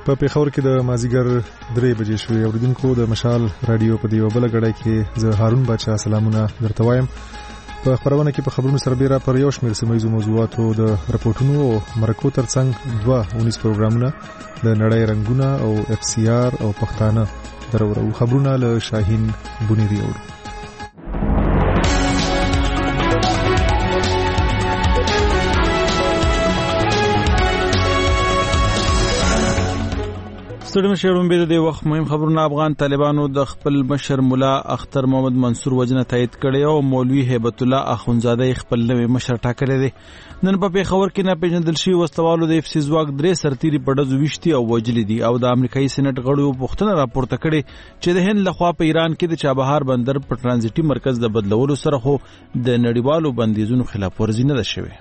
په پیښور کې د مازیګر 3 بجې شوې. اوریدونکو د مشال رادیو په دیو بل غړای کې زه هارون بچا سلامونه درته وایم. په خبرونه کې په خبرونو سربېره پر یو شمېر سیمه موضوعاتو د راپورټونو او مرکو ترڅنګ 2 پروګرامونه د نړۍ رنگونه او اف سی آر او پښتانه درورو خبرونه له شاهین بونیری اورو. ستړي مشرون به د وخت مهم خبرونه. افغان طالبانو د خپل مشر مولا اختر محمد منصور وجنه تایید کړي او مولوی هیبت الله اخونزاده خپل نوې مشر ټاکلی دی. نن په پیښور کې نه پیژندل شوی وسوالو د اف سی ځواک 3 سرتيري په ډزو وشتي او وجلي دي او د امریکایي سېنات غړو پوښتنه راپورته کړي چې د هند لخوا په ایران کې د چابهار بندر په ترانزیټي مرکز د بدلولو سره خو د نړیوالو بندیزونو خلاف ورزي نه ده شوې.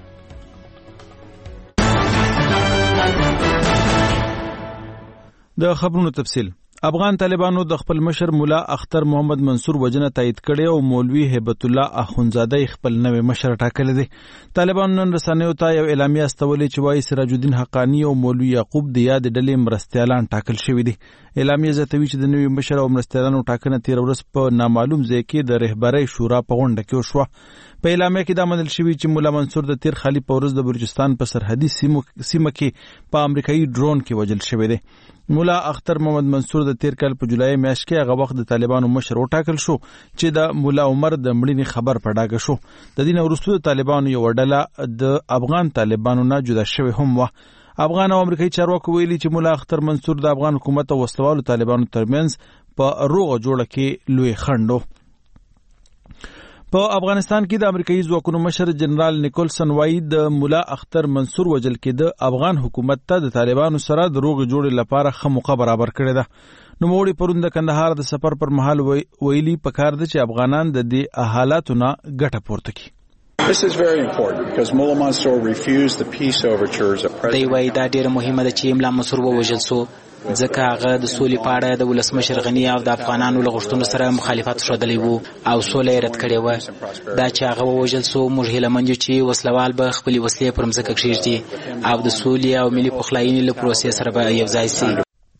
د خبرونو تفصیل. افغان طالبانو د خپل مشر مولا اختر محمد منصور وجنه تایید کړي او مولوی هیبت الله اخونزاده خپل نوې مشر ټاکلی دی. طالبانو نن رسنیو ته یو اعلامیه استولې چې وايي سراج الدین حقانی او مولوی یعقوب د یاد ډلې مرستیالان ټاکل شوی دي. اعلامیه زیاتوي چې د نوې مشر او مرستیالانو ټاکنه 13 ورځې په نامعلوم ځای کې د رهبرۍ شورا په غونډه کې وشوه. په اعلامیه کې دا منل شوی چې مولا منصور د تیر خالی په ورځ د بلوچستان په سرحدي سیمه کې په امریکایي ډرون کې وژل شوی دی. مولا اختر محمد منصور د تیر کال په جولای میاشت کې هغه وخت د طالبانو مشر وټاکل شو چې د مولا عمر د مړینې خبر پډاګه شو. د دین وروسته د طالبانو یو ډله د افغان طالبانو نه جدا شوی هم و. افغان او امریکایي چارواکو ویلي چې مولا اختر منصور د افغان حکومت او وسلوالو طالبانو ترمنځ په روغه جوړه کې لوی خنډو. په افغانستان کې د امریکایي ځواکونو مشر جنرال نیکولسن وایي د مولا اختر منصور وجل کې د افغان حکومت ته د طالبانو سره د روغ جوړې لپاره ښه موقع برابر کړې ده. نوموړي پرون د کندهار د سفر پر مهال ویلي پکار ده چې افغانان د دې حالاتو نه ګټه پورته کړي. This is very important because Mullah Mansour refused the peace overtures of President. دی وایي دا ډېره مهمه ده چې مولا منصور ووژل شو ځکه هغه د سولې په اړه د ولسمشر غني او د افغانانو له غوښتنو سره مخالفت ښودلی وو او سوله یې رد کړې وه. دا چې هغه ووژل شو موږ هیله مند یو چې وسلوال به خپلې وسلې پر مځکه کښېږدي او د سولې او ملي پخلاینې له پروسې سره به یو ځای سي.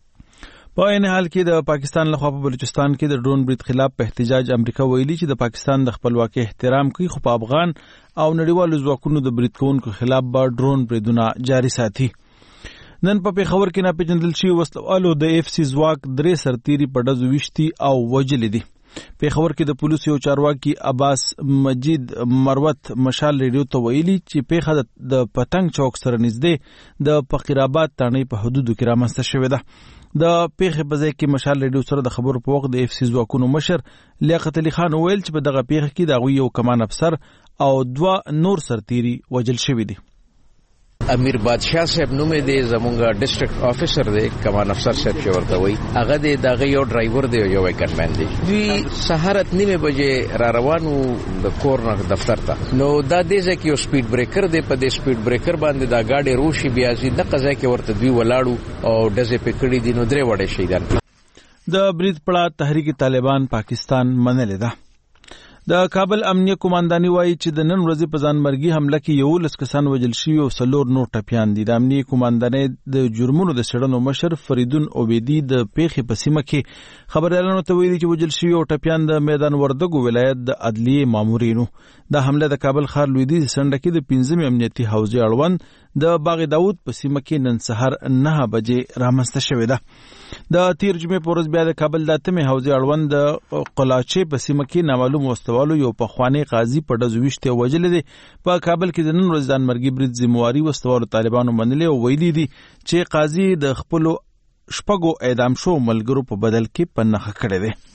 په عین حال کې د پاکستان لخوا په بلوچستان کې د ډرون برید خلاف په احتجاج امریکا ویلي چې د پاکستان د خپلواکۍ احترام کوي خو په افغان او نړیوالو ځواکونو د برید کوونکو خلاف به ډرون بریدونه جاري ساتي. نن په پیښور کې نه پیژندل شوی وسلوالو د اف سی ځواک 3 سرتيري په ډزو وشتي او وجلي دي. پیښور کې د پولیسو یو چارواکي عباس مجید مروت مشال ریډیو ته ویلي چې پیښه د پتنګ چوک سره نږدې د فقیرآباد تانې په حدودو کې رامنځته شوې ده. د پیښې په ځای کې مشال ریډیو سره د خبرو په وخت د اف سی ځواکونو مشر لیاقت علي خان ویل چې په دغه پیښه کې د هغوی یو کمان افسر او 2 نور سرتيري وژل شوي دي. امیر بادشاہ صاحب نومې دی زمونږ ډیسټریکټ افیسر دی کمان افسر صاحب چې ورته وایي هغه دی دغه یو ډرایور دی یو ویکن مین دی. دوی سهار 9 بجې را روانو د کور نه دفتر ته نو دا دی چې یو سپیډ بریکر دی په دې سپیډ بریکر باندې دا گاډي روشي بیا زی د قضا کې ورته دوی ولاړو او ډزې پکړې دي نو 3 وړې شهیدان. د برید پړه تحریک طالبان پاکستان منلې ده. د کابل امنیه قومانداني وایي چې د نن ورځې په ځانمرګي حمله کې 11 کسان وژل شوي او 4 نور ټپیان دي. د امنیه قوماندانۍ د جرمونو د څېړنو مشر فریدون عبیدي د پیښې په سیمه کې خبریالانو ته ویلي چې وژل شوي او ټپیان د میدان وردګو ولایت د عدلیې مامورینو. دا حمله د کابل ښار لویدیځ سنډه کې د 15 امنیتي حوزې اړوند د باغ داود په سیمه کې نن سهار 9 بجې رامنځته شوې ده. د تیر جمعې په ورځ بیا د کابل د 8 حوزې اړوند د قلاچې په سیمه کې نامعلوم وسوالو یو پخوانی قاضي په ډزو وشته وژل دي. په کابل کې د نن ورځ ځانمرګي برید ذمہواری وسوالو طالبانو منلې او ویلي دي چې قاضي د خپل شپږو اعدام شو ملګرو په بدل کې پنهخه کړی دی.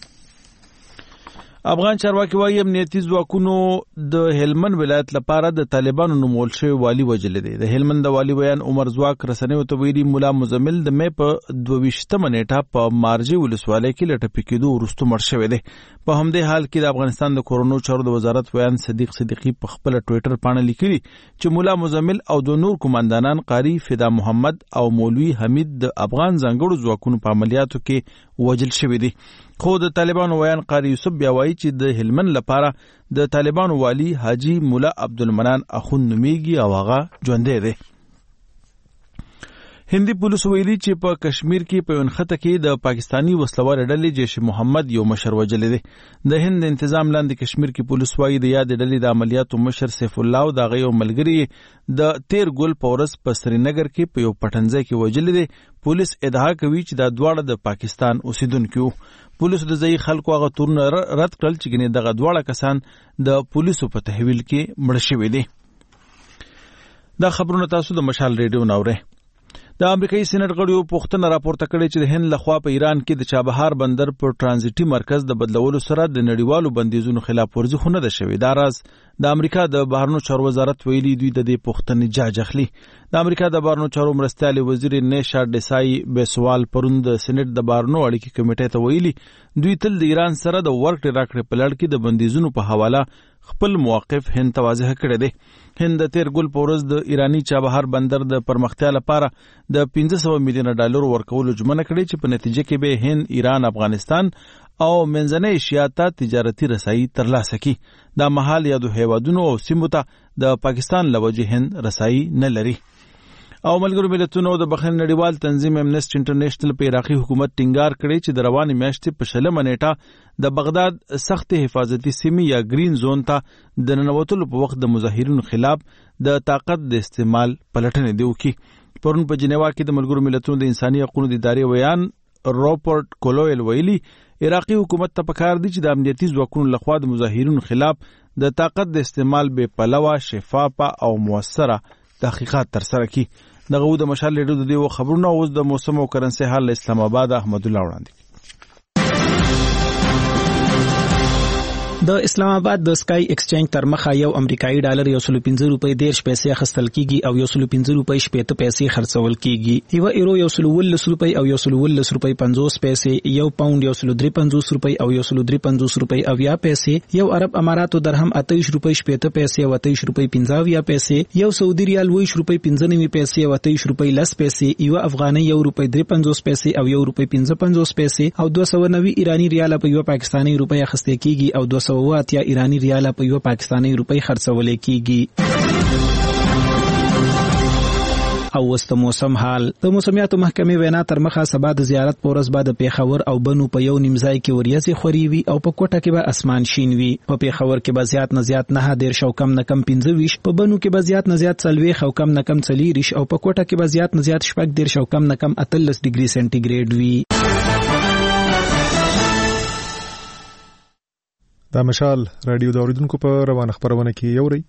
افغان چارواکي وايي امنیتي ځواکونو د هلمند ولایت لپاره د طالبانو نومول شوی والی وژل دي. د هلمند د والی بیان عمر ځواک رسنیو ته ویلي مولا مزمل د مې په 22 نیټه په مارجې ولسوالۍ کې لټه پکېدو وروسته مړ شوی دی. په همدې حال کې د افغانستان د کورونو چارو د وزارت ویان صدیق صدیقی په خپل ټوئیټر باندې لیکلي چې مولا مزمل او د نور کمانډانان قاری فدا محمد او مولوی حمید د افغان ځانګړو ځواکونو په عملیاتو کې وژل شوی دي. خو د طالبانو ویان قاری یوسف بیا وایي چې د هلمند لپاره د طالبانو والی حاجی مولا عبدالمنان اخون نومیږي او هغه ژوندی دی. هندي پولیس ویلي چې په کشمیر کې په ونخته کې د پاکستانی وسلوال ډلې جیش محمد یو مشر وژلی دی. د هند انتظام لاندې کشمیر کې پولیس وایي د یاد ډلې د عملیاتو مشر سیف الله او د غيو ملګری د 13 ګل پورس په سرینګر کې په یو پټنځای کې وژلی دی. پولیس ادعا کوي چې دا دواړه د پاکستان اوسیدونکو. پولیس د ځای خلکو هغه تورونه رد کړل چې ګنې دغه دواړه کسان د پولیسو په تحویل کې مړ شوي دي. دا خبرونه تاسو د مشال ریډیو ناوړئ. د امریکایي سېنات غړیو پوښتنه راپورته کړې چې د هند لخوا په ایران کې د چابهار بندر پر ترانزیټي مرکز د بدلولو سره د نړیوالو بندیزونو خلاف ورزي خو نه ده شوې. دا راز د امریکا د بهرنیو چارو وزارت ویلي دوی د دې پوښتنې جاج اخلي. د امریکا د بهرنیو چارو مرستیال وزیر نیشا ډیسای بیسوال پرون د سېنات د بهرنیو اړیکې کمیټې ته ویلي دوی تل د ایران سره د ورکړې راکړې په لړ کې د بندیزونو په حواله خپل موقف هند ته واضح کړی دی. هند د 13 ګل پورس د ایرانی چابهار بندر د پرمختیا لپاره د 500 میلیون ډالر ورکولو ژمنه کړې چې په نتیجه کې به هند، ایران، افغانستان او منځنۍ ایشیا ته تجارتي رسایي ترلاسه کړي. دا مهال یادو هیوادونو او سیمو ته د پاکستان له وجې هند رسایي نه لري. او ملګرو ملتونو د بخښنې نړیوال تنظیم امنیسټ انټرنیشنل په عراقي حکومت ټینګار کړی چې د روانې میاشتې په 20 نیټه د بغداد سخت حفاظتي سیمې یا گرین زون ته د ننوتلو په وخت د مظاهرینو خلاف د طاقت د استعمال پلټنې دی وکړي. پرون په جنیوا کې د ملګرو ملتونو د انساني حقوقو د ادارې ویان روبرټ کولویل ویلي عراقي حکومت ته پکار دی چې د امنیتي ځواکونو لخوا د مظاهرینو خلاف د طاقت د استعمال بې پلوه، شفافه او موثره تحقیقات ترسره کړي. دغه د مشال ریډیو د دې خبرونه اوس د موسم او کرنسي حال اسلام آباد احمد الله وړاندې. د اسلام آباد د سکای ایکسچینج تر مخه یو امریکایي ډالر 115 روپۍ 10 پیسې اخیستل کیږي او 115 روپۍ 70 پیسې خرڅول کیږي. یو ایرو 110 روپۍ او 110 روپۍ 50 پیسې، یو پاوند 153 روپۍ او 153 روپۍ 90 پیسې، یو عرب اماراتو درهم 28 روپۍ 70 پیسې او 28 روپۍ 50 پیسې، یو سعودي ریال 20 روپۍ 95 پیسې او 28 روپۍ 10 پیسې، یو افغاني 1 روپۍ 53 پیسې او 1 روپۍ 55 پیسې او 290 ایرانی ریال په یو پاکستانی روپۍ اخیستل کیږي او 200 یا ایرانی ریال په یو پاکستانی روپۍ خرڅول کیږي. او وست موسم حال. د موسمیاتو محکمې وینا تر مخه سبا د زیارت پورس بعد پیښور او بنو په یو نیمځای کې وریځې خوري وي او په کوټه کې به اسمان شین وي. په پیښور کې به زیات نه زیات 9 شو کم نه کم 25، په بنو کې به زیات نه زیات 40 او کم نه کم 40 او په کوټه کې به زیات نه زیات 14 شو کم نه کم 38 ډیګري سنټیګریډ وي. دا مشال رادیو د اوریدونکو په روانه خبرونه کې یوري.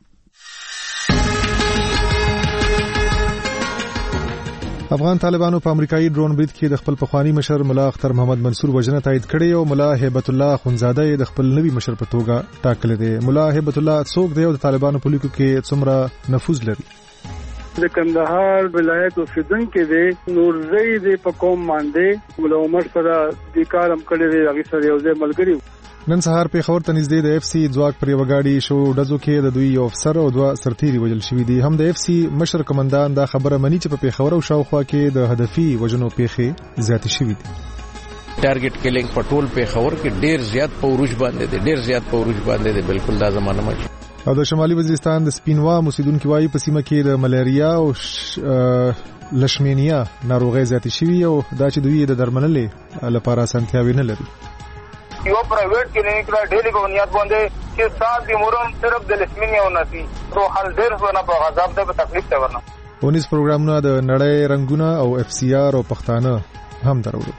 افغان طالبانو په امریکایي ډرون برید کې د خپل پخوانی مشر ملا اختر محمد منصور وژنه تایید کړې او ملا هیبت الله خونزاده د خپل نوي مشر په توګه ټاکل دی. ملا هیبت الله څوک دی او د طالبانو په لیکو کې څومره نفوذ لري؟ د کندهار ولایت اوسیدونکو دی، نورزی دی په قوم باندې مولا عمر سره د کارم کړی دی، هغه سره یو ځای ملګری. نن سهار پیښور ته نږدې د اف سی ځواک پر یو غاډي شو ډزو کې د دوی یو افسر او 2 سرتیري وژل شوي دي. هم د اف سی مشر کمانډان دا خبره مني چې په پیښور او شاوخوا کې د هدفي وژنو پیښې زیاتې شوي دي. ټارګټ کیلینګ په ټول پیښور کې ډیر زیات پوروج باندې دی، بالکل دا زمانه مچ. او د شمالي وزیرستان د سپینوا موسیدونکو وايي په سیمه کې د ملاریا او لشمینیا ناروغي زیاتې شوي او دا چې دوی د درملنې لپاره اسانتیاوي نه لري. یو پرایویټ کلینیک را ډیلی په بنیاد باندې چې سات دی مورم صرف د لسمینیا او نسی تو حل ډیر ونه په غضب ده په تکلیف ته ورنه. ونیس پروګرامونه د نړۍ رنگونه او اف سی آر او پښتانه هم درولو.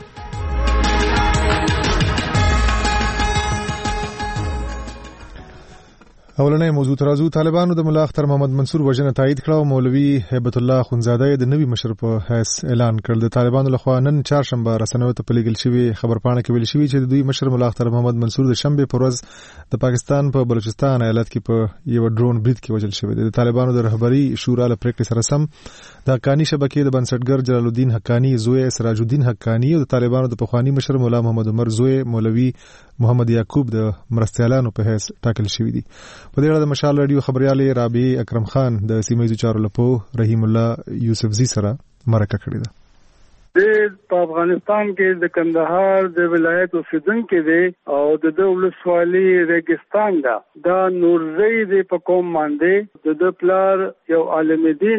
اولنې موضوع ترازو طالبانو د ملا اختر محمد منصور وژنه تایید کړه او مولوي هیبت الله خونزاده د نوي مشر په حیث اعلان کړ. د طالبانو لخوا نن چهارشنبه رسنیو ته پلیږل شوی خبرپاڼه کې ویل شوی چې د دوی مشر ملا اختر محمد منصور د شنبه پر ورځ د پاکستان په بلوچستان ایالت کې په یو ډرون برید کې وژل شوی دی. د طالبانو د رهبری شورا له پریکړې سره سم د حقانی شبکې د بنسټګر جلال الدین حقانی زوی سراج الدین حقانی او د طالبانو د پخوانی مشر مولا محمد عمر زوی مولوي محمد یعقوب د مرستیالانو په حیث ټاکل شوی دی. په دې اړه د مشال رادیو خبريال رابع اکرم خان د سیمایي چارو لپو رحیم الله یوسفزی سره مرکه کړې ده. په افغانستان کې د کندهار د ولایت اوسیدونکو دی او د ولسوالۍ ریګستان دا نورزی دی په قوم باندې د پلار یو عالم دین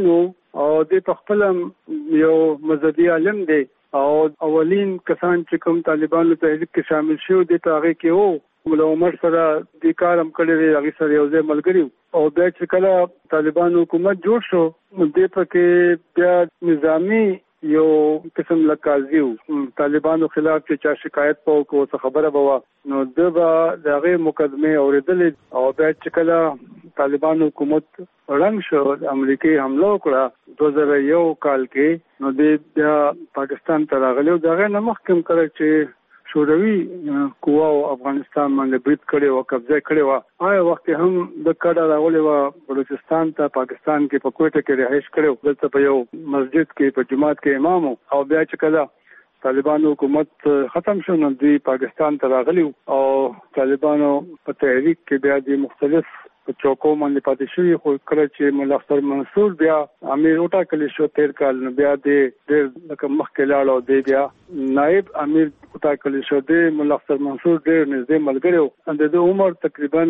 او د خپل یو مذهبي عالم دی او اولین کسان چې کوم طالبانو تحریک کې شامل شو دي په هغه کې وو مولا عمر سره د کارم کړی دی هغه سره یو ځای ملګری او بیا چې کله طالبانو حکومت جوړ شو د پکې بیا نظامی یو قسم لکازیو طالبانو خلاف چې شکایت پاو کو څه خبره بوا نو دغه مقدمه اوریدلې او بیا چې کله طالبانو حکومت رنګ شو امریکای حمله وکړه 2001 کال کې نو د بیا پاکستان ته راغلو دغه نمخ کوم کړی چې شوروي قواو افغانستان باندې برید کړي او قبضه کړي و هغه وخت هم د کډه راولې و بلوچستان ته پاکستان کې په کوټه کې رهائش کړو دلته په یو مسجد کې په جماعت کې امام او بیا چې کله طالبانو حکومت ختم شو نو دی پاکستان ته راغلی او طالبانو په تحریک کې بیا د مختلف په چوکو باندې پاتې شوی خو کله چې مولا اختر منصور بیا امیر وټاکل شو 13 کال نو بیا د لکه مخکې لاړو دی بیا نائب امیر وټاکل شو دی مولا اختر منصور ډېر نږدې ملګری و د عمر تقریبا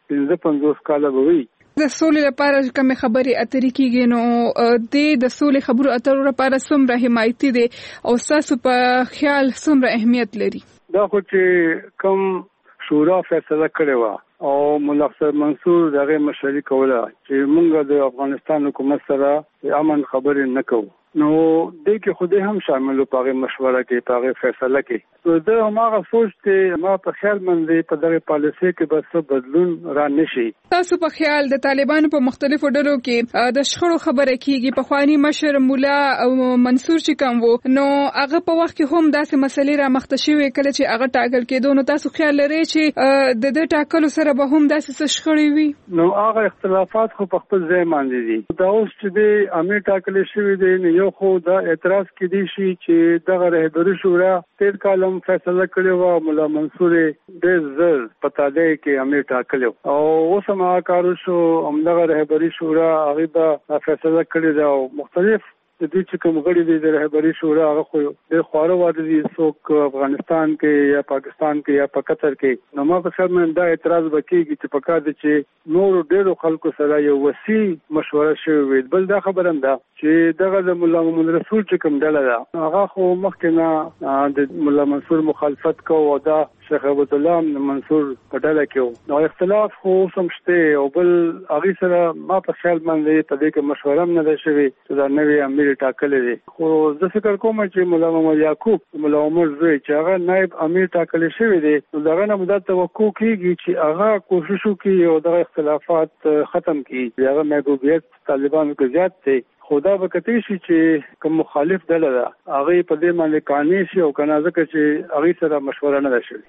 55 کال ووي د سولې لپاره کوم خبري اترې کیږي نو د سولې خبرو اترو لپاره څومره حمایتي دي او تاسو په خیال څومره اهمیت لري دا خو چې کوم شورا فیصله کړې و او مولا اختر منصور دغه مشري کوله چې موږ د افغانستان حکومت سره امن خبرې نه کوو نو د کې خوده هم شامل په هغه مشوره کې په هغه فیصله کې نو د هغه سوچ ته ما په خیال باندې په دغه پالیسي کې به څه بدلون را نشي تاسو په خیال د طالبانو په مختلفو ډلو کې د شخړو خبره کیږي په خواني مشر مولا او منصور چې کوم وو نو هغه په وخت کې هم داسې مسلې را مخته شوې کله چې هغه ټاکل کېدو نو تاسو خیال لرئ چې د دې ټاکلو سره به هم داسې شخړې وي نو هغه اختلافات خو په خپل ځای باندې دي دا اوس چې د امیر ټاکل شوی دی یو خو دا اعتراض کړي شي چې دغه رهبری شورا 13 کالم فیصله کړی و مولا منصور د زر پتا دی کې امیر ټاکلو او اوس ما کارو شو همدغه رهبری شورا هغه به فیصله کړی دا مختلف د دې چې کوم غړي د رهبری شورا هغه خو د خوارو واده دي څوک افغانستان کې یا پاکستان کې یا په قطر کې نو ما په خیال مې دا اعتراض وکړي چې پکار دي چې نور ډېرو خلکو سره یو وسیع مشوره شوی بل دا خبره ده چې دغه د مولا محمد رسول چې کوم ډله ده هغه خو مخکې نه د مولا منصور مخالفت کوي او دا شیخ عبد الله منصور په ډله کې نو اختلاف خو سمشته او بل هغه سره ما په خیال باندې په دې کې مشوره نه ده شوی چې دا نوې امیر ټاکلې دي خو زه فکر کوم چې مولا محمد یعقوب مولا عمر زوی چې هغه نائب امیر ټاکل شوی دی نو دغه نه مدد توقع کیږي چې هغه کوشش وکړي او دغه اختلافات ختم کړي هغه محبوبیت طالبانو کې زیات دی خدا به کتي شي چې کوم مخالف ډله ده هغه په دې باندې قانع شي او کنه ځکه چې هغه سره مشوره نه ده شوی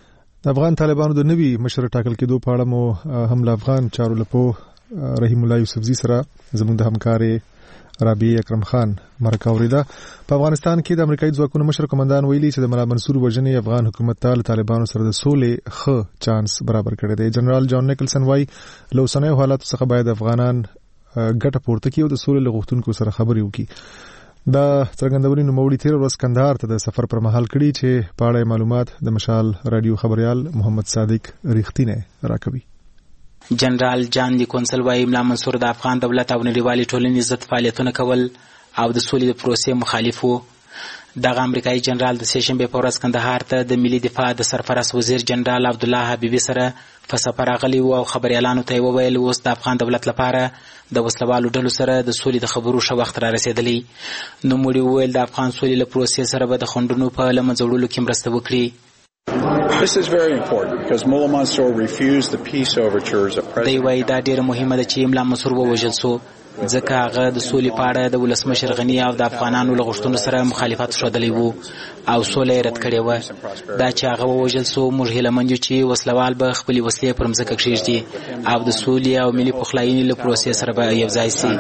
د افغان طالبانو د نوي مشر ټاکل کېدو په اړه مو هم له افغان چارو لپو رحیم الله یوسفزي سره زموږ د همکاري رابعه اکرم خان مرکه اوریده په افغانستان کې د امریکایي ځواکونو مشر قومندان ویلي چې د مولا منصور وژنې افغان حکومت ته طالبانو سره د سولې ښه چانس برابر کړی دی جنرال جان نیکلسن وايي له اوسنیو حالاتو څخه باید افغانان ګټه پورته کړي او د سولې لغوښتونکو سره خبرې وکړي دا څرګندونې نوموړي تیر ورځ کندهار ته د سفر پر مهال کړي چې په اړه معلومات د مشال رادیو خبريال محمد صادق ریښتینه راکوي جنرال جان دی کونسل وايي مولا منصور د افغان دولت او نړیوالي ټولنې ضد فعالیتونه کول او د سولې د پروسې مخالف وو دغه امریکایي جنرال د سیشنبه په ورځ کندهار ته د ملي دفاع د سرپرست وزیر جنرال عبدالله حبیبي سره په سفر راغلی او خبريالانو ته وویل اوس د افغان دولت لپاره د وسلوالو ډلو سره د سولې د خبرو شو وخت را رسیدلی نو موږ ویل د افغان سولې له پروسې سره به د خندونو په لمنځوړلو کې مرسته وکړي This is very important because Mullah Mansour refused the peace overtures of President. دی وایي دا ډېر مهمه ده چې مولا منصور ووژل شو ځکه هغه د سولې په اړه د ولسمشر غني او د افغانانو له غوښتنو سره مخالفت ښودلی وو او سوله یې رد کړې وه دا چې هغه ووژل شو موږ هیله مند یو چې وسلوال به خپلې وسلې پر مځکه کښېږدي او د سولې او ملي پخلاینې له پروسې سره به یو ځای سي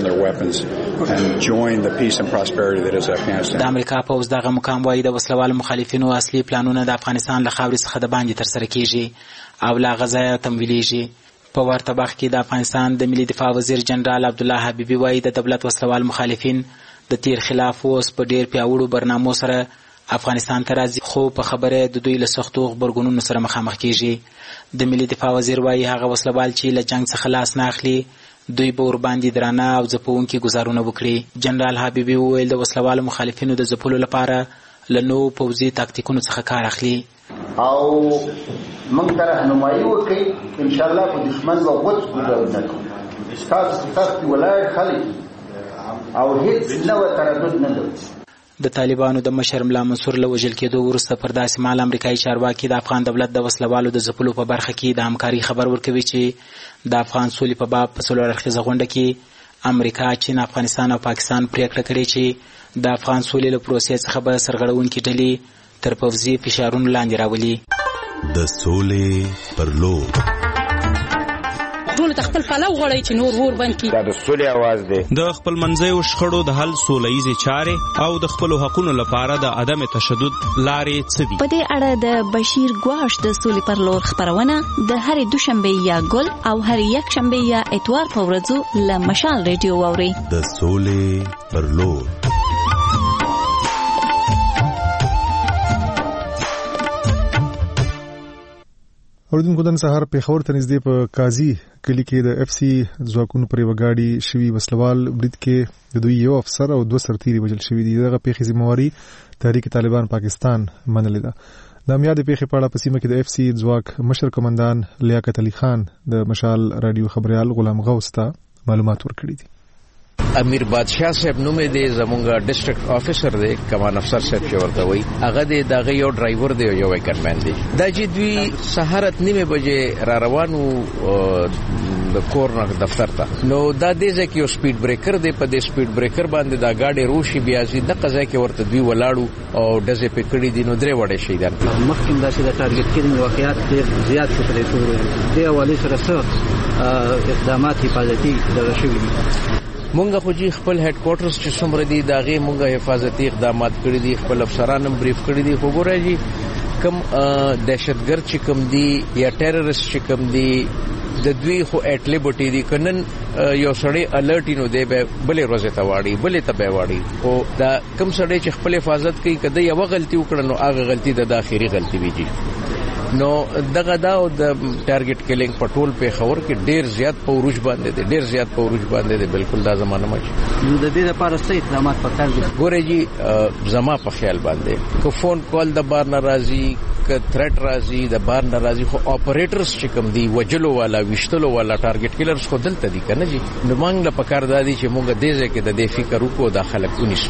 د امریکا پوځ دغه مقام وایي د وسلوالو مخالفینو اصلي پلانونه د افغانستان له خاورې څخه د باندې ترسره کېږي او له هغه ځایه تمویلیږي په ورته وخت کې د افغانستان د ملي دفاع وزیر جنرال عبدالله حبیبي وایي د دولت وسلوال مخالفین د تیر خلاف اوس په ډیر پیاوړو برنامو سره افغانستان ته راځي خو په خبره د دوی له سختو غبرګونونو سره مخامخ کیږي د ملي دفاع وزیر وایي هغه وسلوال چې له جنگ څخه لاس نه اخلي دوی به ورباندې درانه او ځپونکي ګزارونه وکړي. جنرال حبیبي وویل د وسلوالو مخالفینو د ځپلو لپاره له نوو پوځي تاکتیکونو څخه کار اخلي او موږ ته راهنمایي وکړي انشاءالله په دښمن به غوڅ ګزارونه کوو. تاسو ولایت خلک او هیڅ نوع تردد نه لري. د طالبانو د مشر ملا منصور له وژل کېدو وروسته پر داسې مهال امریکایي چارواکي د افغان دولت د وسلوالو د ځپلو په برخه کې د همکاري خبر ورکوي چې د افغان سولې په باب په څلور اړخیزه غونډه کې امریکا، چین، افغانستان او پاکستان پریکړه کړې چې د افغان سولې له پروسې څخه به سرغړونکي ډلې تر پوځي فشارونو لاندې راولي. د سولې پر لور ټول خپل پلو غړي چې نور ور باندې دا د سولې आवाज دی. د خپل منځیو شخړو د حل سوله‌ییزې چارې او د خپل حقوقو لپاره د عدم تشدد لارې څه دي. په دې اړه د بشیر ګواش د سولې پر لور خبرونه د هرې دوشنبه یا ګل او هرې یک شنبه یا اتوار په ورځو له مشال ریډیو واوري. د سولې پر لور. اوردونکو نن سهار پیښور ته نږدې په قاضي کلي کې د اف سی ځواکونو پر یوه ګاډي شوي وسلوال برید کې د دوی یو افسر او دوه سرتیري وژل شوي دي. دغه پیښې ذمہواري تحریک طالبان پاکستان منلې ده. د امنیت پیښې په اړه په سیمه کې د اف سی ځواک مشر قومندان لیاقت علي خان د مشال رادیو خبريال غلام غوث ته معلومات ورکړي دي. امیر بادشاہ صاحب نوم دی زمونږ ډیسټریکټ افیسر دی کمان افسر صاحب چې ورته وي هغه دی دغه یو ډرایور دی یو ویکنمن دی. دا چې دوی سهار 9 بجې را روانو د کورنر دفتر ته نو دا دی چې یو سپیډ بریکر دی په دې سپیډ بریکر باندې دا گاډي روشي بیا چې د قضا کې ورته دوی ولاړو او دزه پکړې دي نو درې وړې شهیدان مخکې دا چې د ټارګټ کېدنې واقعیات ډېر زیات پرې شوی دی او ولې سره اقدامات حفاظتي دغه شوي دي. مونږه خو جی خپل هډ کوارټرز چې څومره دي داغه مونږه حفاظتي اقدامات کړی دي خپل افسرانو بریف کړی دي. خو ګورئ جی کم دهشتګرد چې کم دي یا ټیرریست چې کم دي د دوی خو اټلیبټی دي کنن یو سړی الرټ نو دی به بلې ورځ ته واړي بلې ته به واړي. او دا کم سړی چې خپل حفاظت کوي کده یو غلطي وکړي نو هغه غلطي د اخیری غلطي ویږي. نو دغه دا او د ټارګټ کیلینګ پټول په خبر کې ډیر زیات پوروج باندې دي بالکل دا زمانه مچ نو د دې لپاره څه اقدامات پکار دي. ګورئ جی زما په خیال باندې کو فون کال د بار ناراضي ک تھریټ راځي د بار ناراضي خو اپریټرز چې کوم دي وجلو والا وشتلو والا ټارګټ کیلرز خو دلته دي کنه جی. نو موږ له پکار دادي چې موږ دې ځکه د دې فکر وکړو د خلک ونیسو.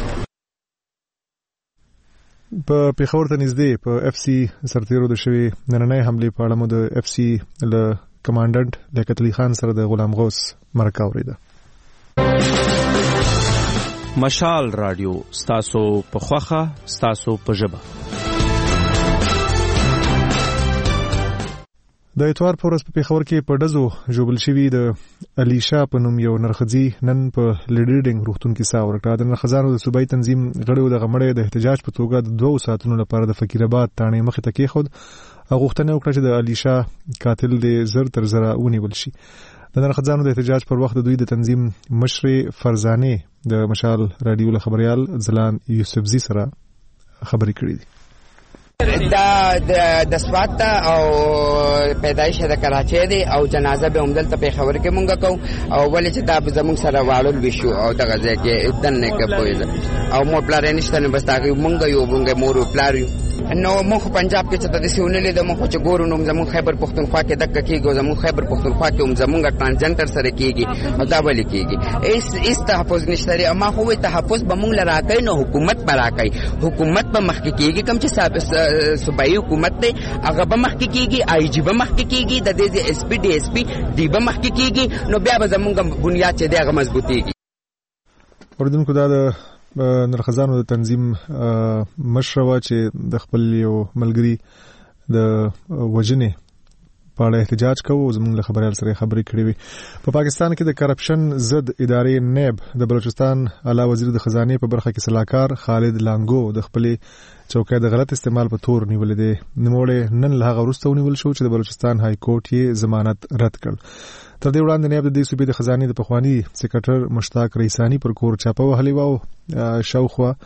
په پیښور ته نږدې په اف سی سرتیرو د شوی نننۍ حمله په اړه مو د اف سی له کمانډنټ لیاقت علي خان سره د غلام غوث مرکه اوریده. مشال رادیو ستاسو په خوخه ستاسو په ژبه. د اتوار په ورځ په پیښور کې په ډزو جوړل شوی د الیشا په نوم یو نرخزي نن په لیډرډینګ روغتون کې سا ورکړه. د نرخزانو د صوبایي تنظیم غړو د غمړې د احتجاج په توګه د 2 ساعتونو لپاره د فقیرآباد تانې مخې ته کېښود. غوښتنه وکړه چې د الیشا قاتل د زر تر زره ونیول شي. د نرخزانو د احتجاج پر وخت دوی د تنظیم مشر فرزانه د مشال رادیو له خبريال ځلان یوسفزي سره خبرې کړې دي. دا د سوات او پیدایش د کراچۍ دی او جنازه به عمدل ته په خبر کې مونږ کو او ولې چې دا زمونږ سره واړل وشو او دغه ځای کې دنه کې پوهیږي او مو پلان نشته نه بس دا مونږ یو مونږ مور پلان یو نو مخ پنجاب کې چې د سیونلې د مخ چې ګورو نو زمون خیبر پختونخوا کې دک کېږي زمون خیبر پختونخوا کې زمونږ ټرانسجنډر سره کېږي او دا ولې کېږي ایس تحفظ نشته اما خو تحفظ به مونږ لراکې نو حکومت براکې حکومت په مخ کې کېږي کوم چې صوبایي حکومت ته هغه به مخ کې کېږي آی جی به مخ کې کېږي د دې اس پی ډي اس پی دی به مخ کې کېږي نو بیا به زمونږ بنیاد چې دی هغه مضبوطيږي. اوردونکو دا نرخزانو د تنظیم مشروع چې د خپل یو ملګری د وجنې په اړه احتجاج کوو زموږ له خبريال سره خبرې کړې وي. په پاکستان کې د کرپشن ضد ادارې نیب د بلوچستان اعلی وزیر د خزانه په برخه کې صلاحکار خالد لانګو د خپل چوکۍ د غلط استعمال په تور نیولې دي. نوموړی نن له هغه وروسته ونیول شو چې د بلوچستان های کورټ یې ضمانت رد کړ. تر دې وړاندې نیب د دې صوبې د خزانه د پخوانی سکرټر مشتاق ریسانی پر کور چاپه وهلې و او شاوخوا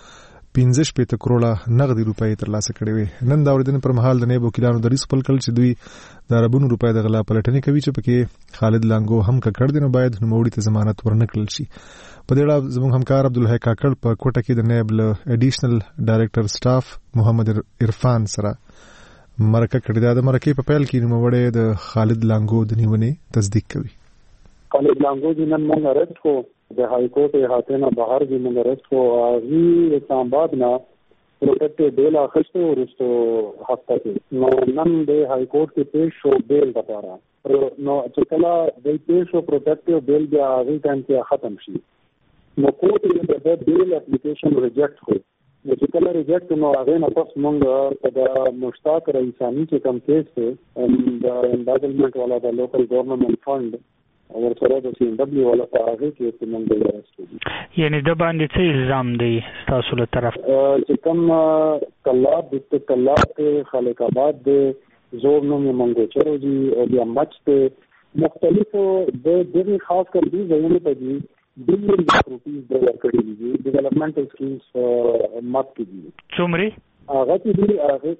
15 کروڑه نغدي روپۍ ترلاسه کړې وې. نن دا اوریدنې پر مهال د نایب وکیلانو دریځ خپل کړ چې دوی د اربونو روپۍ د غلا پلټنې کوي چې پکې خالد لانګو هم ککړ دي، نو باید نوموړي ته ضمانت ورنکړل شي. په دې اړه زموږ همکار عبدالحی کاکړ په کوټه کې د نایب اډیشنل ډایریکټر سټاف محمد عرفان سره مرکه کړې ده. د مرکې په پیل کې نوموړی د خالد لانګو د نیونې تصدیق کوي. خالد لانګو د نن موږ ارسټ کو د های کورټ احاطې نه بهر د موږ ارسټ کو هغه اسلام آباد نه پروټیکټ بیل اخیستو ورستو هفته کې نو نن د های کورټ کې پیش شو بیل لپاره. نو چې کله د پیش شو پروټیکټ بیل بیا هغه ټایم کې ختم شي نو کوټ یې د بیل اپلیکیشن ریجیکټ کړ. نو چې کله ریجیکټ نو هغه نه پس موږ د مشتاق رئیسانی چې کم کیس ته د انډایزمنت والا د لوکل ګورنمنت فند اور سره د سی ان دبليو ولا هغه کې چې موږ د ارسټ یعنی د باندې څه الزام دی تاسو له طرف چې کوم کلاب د کلاب خالق آباد د زور نو موږ چروجي او بیا مچ ته مختلفو د دغه خاص کر دي ځایونو ته دي بلین روپیز د ورکړي دي ډیولپمنټل سکیمز مات کیږي څومره هغه دي هغه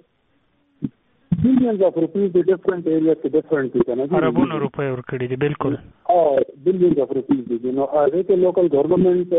billions of rupees the different areas to different people. اربونو روپے ورکړي دي بالکل. billions of rupees دي. نو هغه کې local government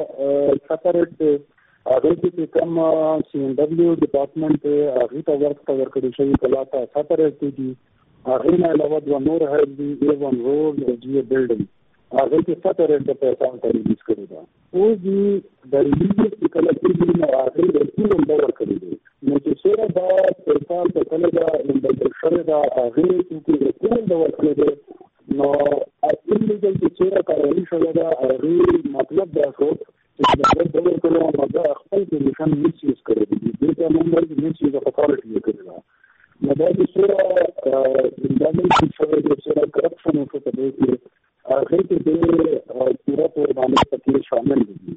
separate هغه کې کوم سی ان دبليو ډپارټمنٹ هغه ته ورکړي شوی کلاته separate دي. هغه نه علاوه د نور هل دي ایون روډ او جی بلډینګ هغه کې separate د پیسې ته ریلیز کړی دا. او دي د ریلیز کله چې نه هغه د ټول ډول کړی دي. نو چې سره دا پیسې په کله دا د شر دا هغه چې ټول ډول کړی دي نو اصلي د چې کاري شوی دا هغه مطلب دا شو چې دا ډول کړو دا خپل کې نشان میسیوز کړی دي. دا موږ میسیوز اف اتورټي کړی دا. نو دا چې سره د دې شوی د سره کرپشن او څه ته دي هغه کې د پورا باندې پکې شامل دي.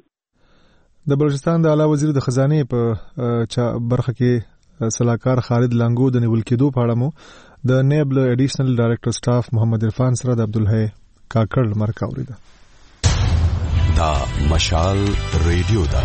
د بلوچستان د اعلی وزیر د خزانه په برخه کې صلاحکار خالد لانګو د نیول کېدو په اړه مو د نایب اډیشنل ډایریکټر سټاف محمد عرفان سره د عبدالحی کاکړ مرکه اوریده. دا مشال ریډیو دا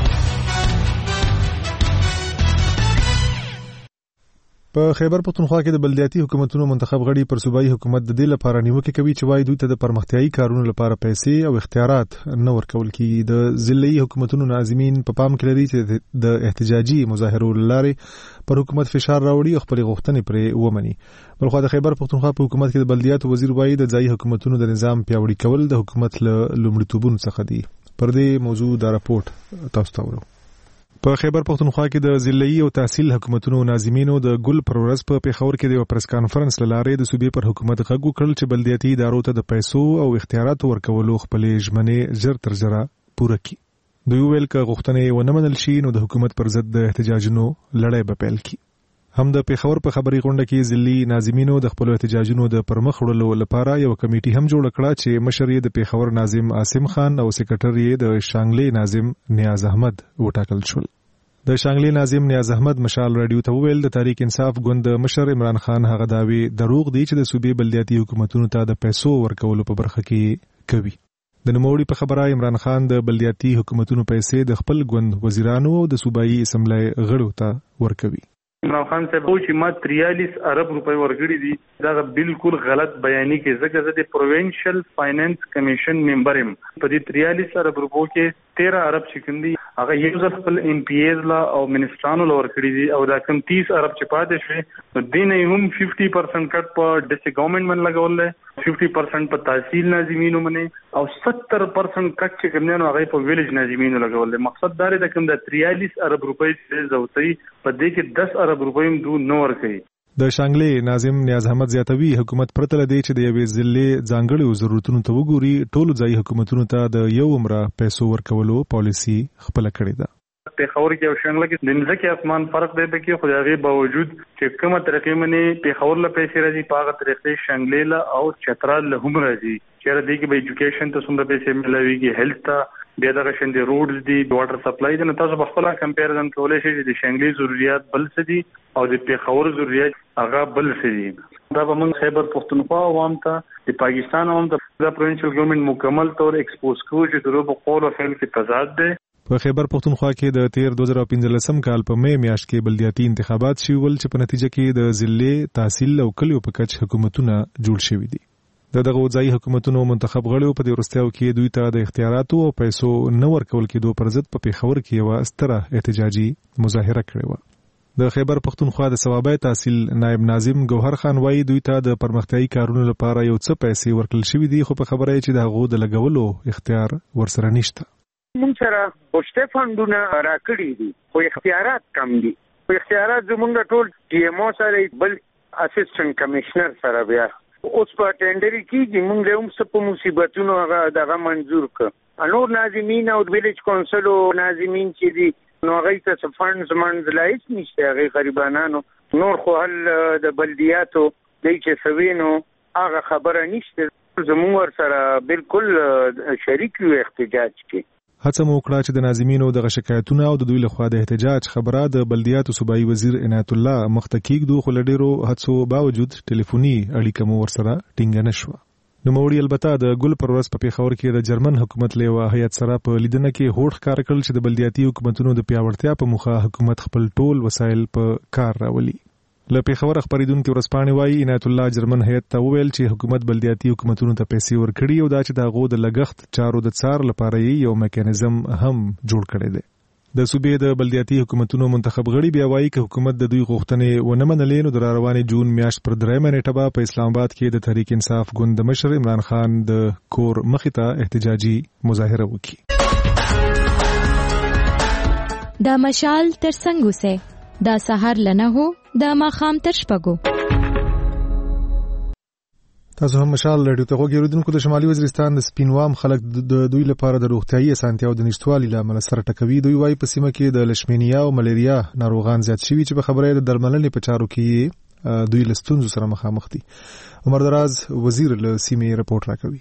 په خیبر پختونخوا کې د بلدیاتي حکومتونو منتخب غړي پر صوبایي حکومت د دې لپاره نیوکه کوي چې وایي دوی ته د پرمختیايي کارونو لپاره پیسې او اختیارات نه ورکول کیږي. د ضلعي حکومتونو ناظمین په پام کې لري چې د احتجاجي مظاهرو لارې پر حکومت فشار راوړي او خپل غوښتنې پرې ومني. بلخو د خیبر پختونخوا په حکومت کې د بلدیاتو وزیر وایي د ځایي حکومتونو د نظام پیاوړي کول د حکومت له لومړیتوبونو څخه دي. پر دې موضوع دا راپورټ تاسو ته ورو. په خیبر پختونخوا کې د ضلعي او تحصیل حکومتونو ناظمینو د ګل پر ورځ په پیښور کې د پریس کانفرنس لاره د صوبې پر حکومت غږ وکړل چې بلدیاتي ادارو ته د پیسو او اختیاراتو ورکولو خپل ژمنې ژر تر ژره پوره کړي. دوی ویل چې غوښتنې ونه منل شي نو د حکومت پر ضد د احتجاجونو لړۍ به پیل کړي. هم د پیښور په خبري غونډه کې ضلعي ناظمینو د خپل احتجاجونو د پرمخ وړلو لپاره یو کمیټي هم جوړ کړه چې مشر یې د پیښور ناظم عاصم خان او سیکریټر یې د شانګلې ناظم نیاز احمد وټاکل شول. د شانګلې ناظم نیاز احمد مشال رادیو ته ویل د تحریک انصاف ګوند مشر عمران خان هغه داوی دروغ دی چې د صوبې بلدیاتي حکومتونو ته د پیسو ورکولو په برخه کې کوي. د نوموړي په خبره عمران خان د بلدیاتي حکومتونو پیسې د خپل ګوند وزیرانو او د صوبایي اسمبلی غړو ته ورکوي. عمران خان صاحب چې ما 43 ارب روپۍ ورګړي دي دا بالکل غلط بیانې کې ځکه د پروینشل فاینانس کمیشن ممبر يم. په دې 43 ارب روپو کې 13 ارب چکندي هغه یو ځل خپل ام پی ایز لا او منسټرانو لور کړی دي او دا کم 30 ارب چې پاتې شوی نو دین هم 50% کټ په ډیسټریکټ ګورنمنت من لګول 50% په تحصیل ناظمینو باندې او 70% کټ چې کومنه هغه په ویلیج ناظمینو لګول. مقصد دا دی د کوم د 43 ارب روپۍ چې زوتي په دې کې 10 ارب روپۍ هم دو نور کوي. د شانګلې ناظم نیاز احمد زیاتوي حکومت پرته لدی چې د یوې ضلع ځانګړي ضرورتونو ته وګوري ټولو ځای حکومتونو ته د یو عمره پیسو ورکولو پالیسی خپل کړې ده. پیښور کې او شانګله کې د ځکه اسمان فرق دی پکې خو هغه باوجود چې کومه طریقې منې پیښور له پیسې راځي په هغه طریقې شانګلې له او چترال له هم راځي چې را دي کې به ایجوکیشن ته څومره پیسې ملويږي هیلث ته بیا دغه شند روډز دي واټر سپلای دي. نو تاسو په خپل کمپیریزن کولای شئ چې د شانګلې ضرورت بل څه دي او د پیښور ضرورت هغه بل څه دي. دا به موږ خیبر پختونخوا عوام ته د پاکستان عوام ته د پروینشل ګورنمنت مکمل طور ایکسپوز کوو چې دغه په قول او فعل کې تضاد دی. په خیبر پختونخوا کې د 2015 کال په مې میاشت کې بلدیاتي انتخابات شول چې په نتیجه کې د ضلع تحصیل او کلیو په کچ حکومتونه جوړ شوي دي. دغه ځای حکومتونو منتخب غړو په دې وروستیو کې دوی ته د اختیاراتو او پیسو نه ورکول کېدو پر ضد په پیښور کې یو ستره احتجاجي مظاهره کړې وه. د خیبر پختونخوا د ثوابه تحصیل نائب ناظم ګوهر خان وایي دوی ته د پرمختیايي کارونو لپاره یو څه پیسې ورکړل شوي دي، خو په خبره یې چې د هغو د لګولو اختیار ورسره نشته. موږ سره پوسټه فندونه راکړي دي خو اختیارات کم دي. خو اختیارات زموږ ټول ټي ایم او سره بل اسسټنټ کمشنر سره بیا اوس په ټینډر کې موږ له هم څه مصیبتونو هغه دغه منزور کړ. نور ناظمین او ویلیج کونسل او ناظمین چې دي نو هغه ته فنډز منځلایس نشته، هغه غریبانو نور خو هل د بلدیاتو د چې سوینو هغه خبره نشته. زموږ سره بالکل شریک یو احتجاج کې هڅه مو وکړه چې د ناظمینو د شکایتونو او د دوی لخوا د احتجاج خبره د بلدیاتو صوبایي وزیر عنایت الله مخته کېږدو، خو له ډېرو هڅو باوجود ټلیفوني اړیکه مو ورسره ټینګه نه شوه. نوموړي البته د ګل پر ورځ په پیښور کې د جرمن حکومت له هیئت سره په لیدنه کې هوډ ښکار کړل چې د بلدیاتي حکومتونو د پیاوړتیا په موخه حکومت خپل ټول وسایل په کار راولي. له پیښور خبریدونکو ورسپانې وایي عنایت الله جرمن هیئت ته وویل چې حکومت بلدیاتي حکومتونو ته پیسې ورکړي او دا چې د هغو د لګښت چارو د څار لپاره یو میکانیزم هم جوړ کړی دی. د صوبې د بلدیاتي حکومتونو منتخب غړي بیا وایي چې حکومت د دوی غوښتنې ونه منلې نو د روانې جون میاشت پر 3 نیټه په اسلام آباد کې د تحریک انصاف ګوند د مشر عمران خان د کور مخې ته احتجاجي مظاهره وکړي. دا مشال تر څنګ وسه دا سحر لنه هو دا ماخام تر شپږو. تاسو هم مشال رادیو ته غوږیدونکو د شمالي وزیرستان د سپینوام خلک د دوی لپاره د روغتيایي اسانتیاو د نشټوالي لامل سره ټکوي. دوی وايي په سیمه کې د لشمینیا او ملیریا ناروغان زیات شوي چې په خبره د درملنې په چارو کې دوی لستونزو سره مخامخ دي. عمر دراز وزیر له سیمې رپورټ راکوي.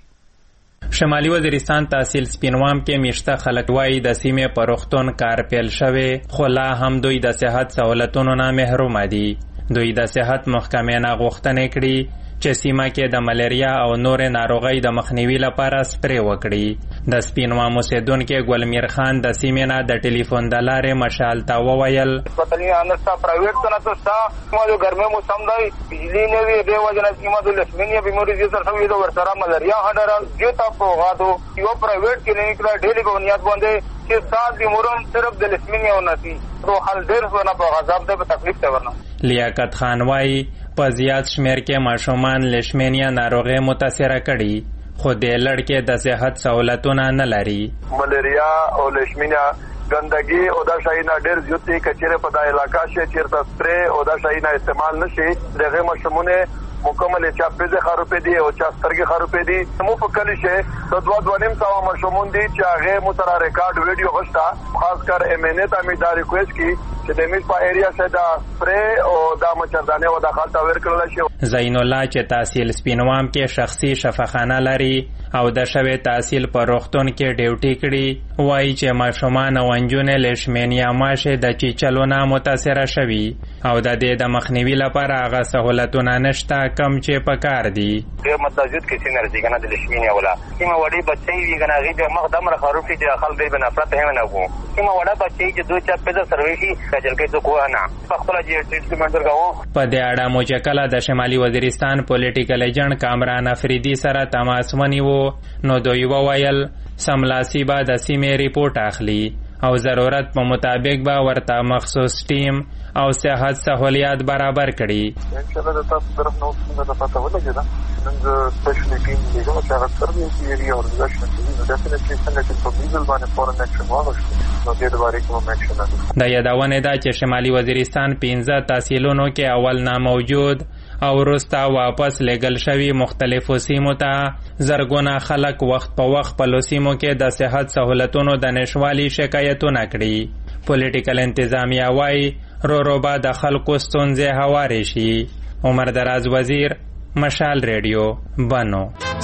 شمالي وزیرستان تحصیل سپینوام کې میشته خلک وایي د سیمې په روغتون کار پیل شوی خو لا هم دوی د صحت سہولتونو نه محروم دي. دوی د صحت محکمې نه غوښتنه کړې چې سیمه کې د ملیریا او نور ناروغۍ د مخنیوي لپاره سپری وکړي. د سپینوام اوسیدونکو ګلمیر خان د سیمې نه د ټلیفون د لارې مشال ته وویل پتلی انستا پرایویټ ته نه تاسو مو ګرمه موسم دی بجلی نه وی دی وجنه سیمه د لسمینیا بیماری د سره وی د ورسره ملیریا هډرال جو تاسو غاډو یو پرایویټ کلینیک را ډیلی بنیاد باندې چې سات بیمارون صرف د لسمینیا ونسی رو حل ډیر ونه په غذاب ده په تکلیف ته ورنه. لیاقت خان وایي په زیات شمیر کې ماشومان لشمینیا ناروغي متاثره کړي خو د لړکې د صحت سہولتونه نه لري. ملیریا او لشمینیا ګندګي او دا شاینا ډېر زیاتې کچېره په دا علاقہ شي چیرته سپری او دا شاینا استعمال نشي دغه مشمونه مکمل چا پیزه خروپې دي او چا سترګې خروپې دي. مو په کلی شي د 2.5 مشمون دي چې هغه مو سره ریکارډ ویډیو غوښتا خاص کر امنیت امي دا ریکوست کی چې د میز په ایریا څخه دا سپری او دا مچردانه او د خالته ور کړل شي. زین الله چې تحصیل سپینوام کې شخصي شفاخانه لري او د شوی تحصیل په روغتون کې ډیوټي کړي وایي چې ماشومان او انجونې لشمینیا ماشه د چیچلونه متاثره شوي او د دې د مخنیوي لپاره هغه سہولتونه نشته کم چې پکار دي. د متوجد کې سینرجی کنه د لشمینیا ولا کیما وړي بچي وی کنه غي د مخدم را خروفي د خلک به نفرت هم نه وو کیما وړه بچي چې دوی چا په سرویشي کجل کې تو کوه نه خپل جی ټریټمنټ ورکاو. په دې اړه مو چې کله د شمالي وزیرستان پولیټیکل ایجنټ کامران افریدي سره تماس ونیو نو دوی وویل سملاسي به د سیمې ریپورت اخلي او ضرورت په مطابق به ورته مخصوص ټیم او صحت سہولیات برابر کړي. ان شاء الله د تاسو طرف نو څنګه د پاتې ولګي دا نن سپیشل ټیم دیګه چې هغه سروي ایریا اورګنایزیشن دی نو ډیفینټلی څنګه چې په میزل باندې فورن اکشن واغښت نو د دواري کوم اکشن د یادونه ده چې شمالي وزیرستان 15 تحصیلونو کې اول ناموجود او وروسته واپس لګل شوی مختلفو سیمو ته زرګونه خلک وخت په وخت په لوسیمو کې د صحت سہولتونو د نشوالي شکایتونه کړي. پولیټیکل انتظامیه وایي رو با د خلکو ستونزې هوارې شي. عمر دراز وزیر مشال ریډیو بنو.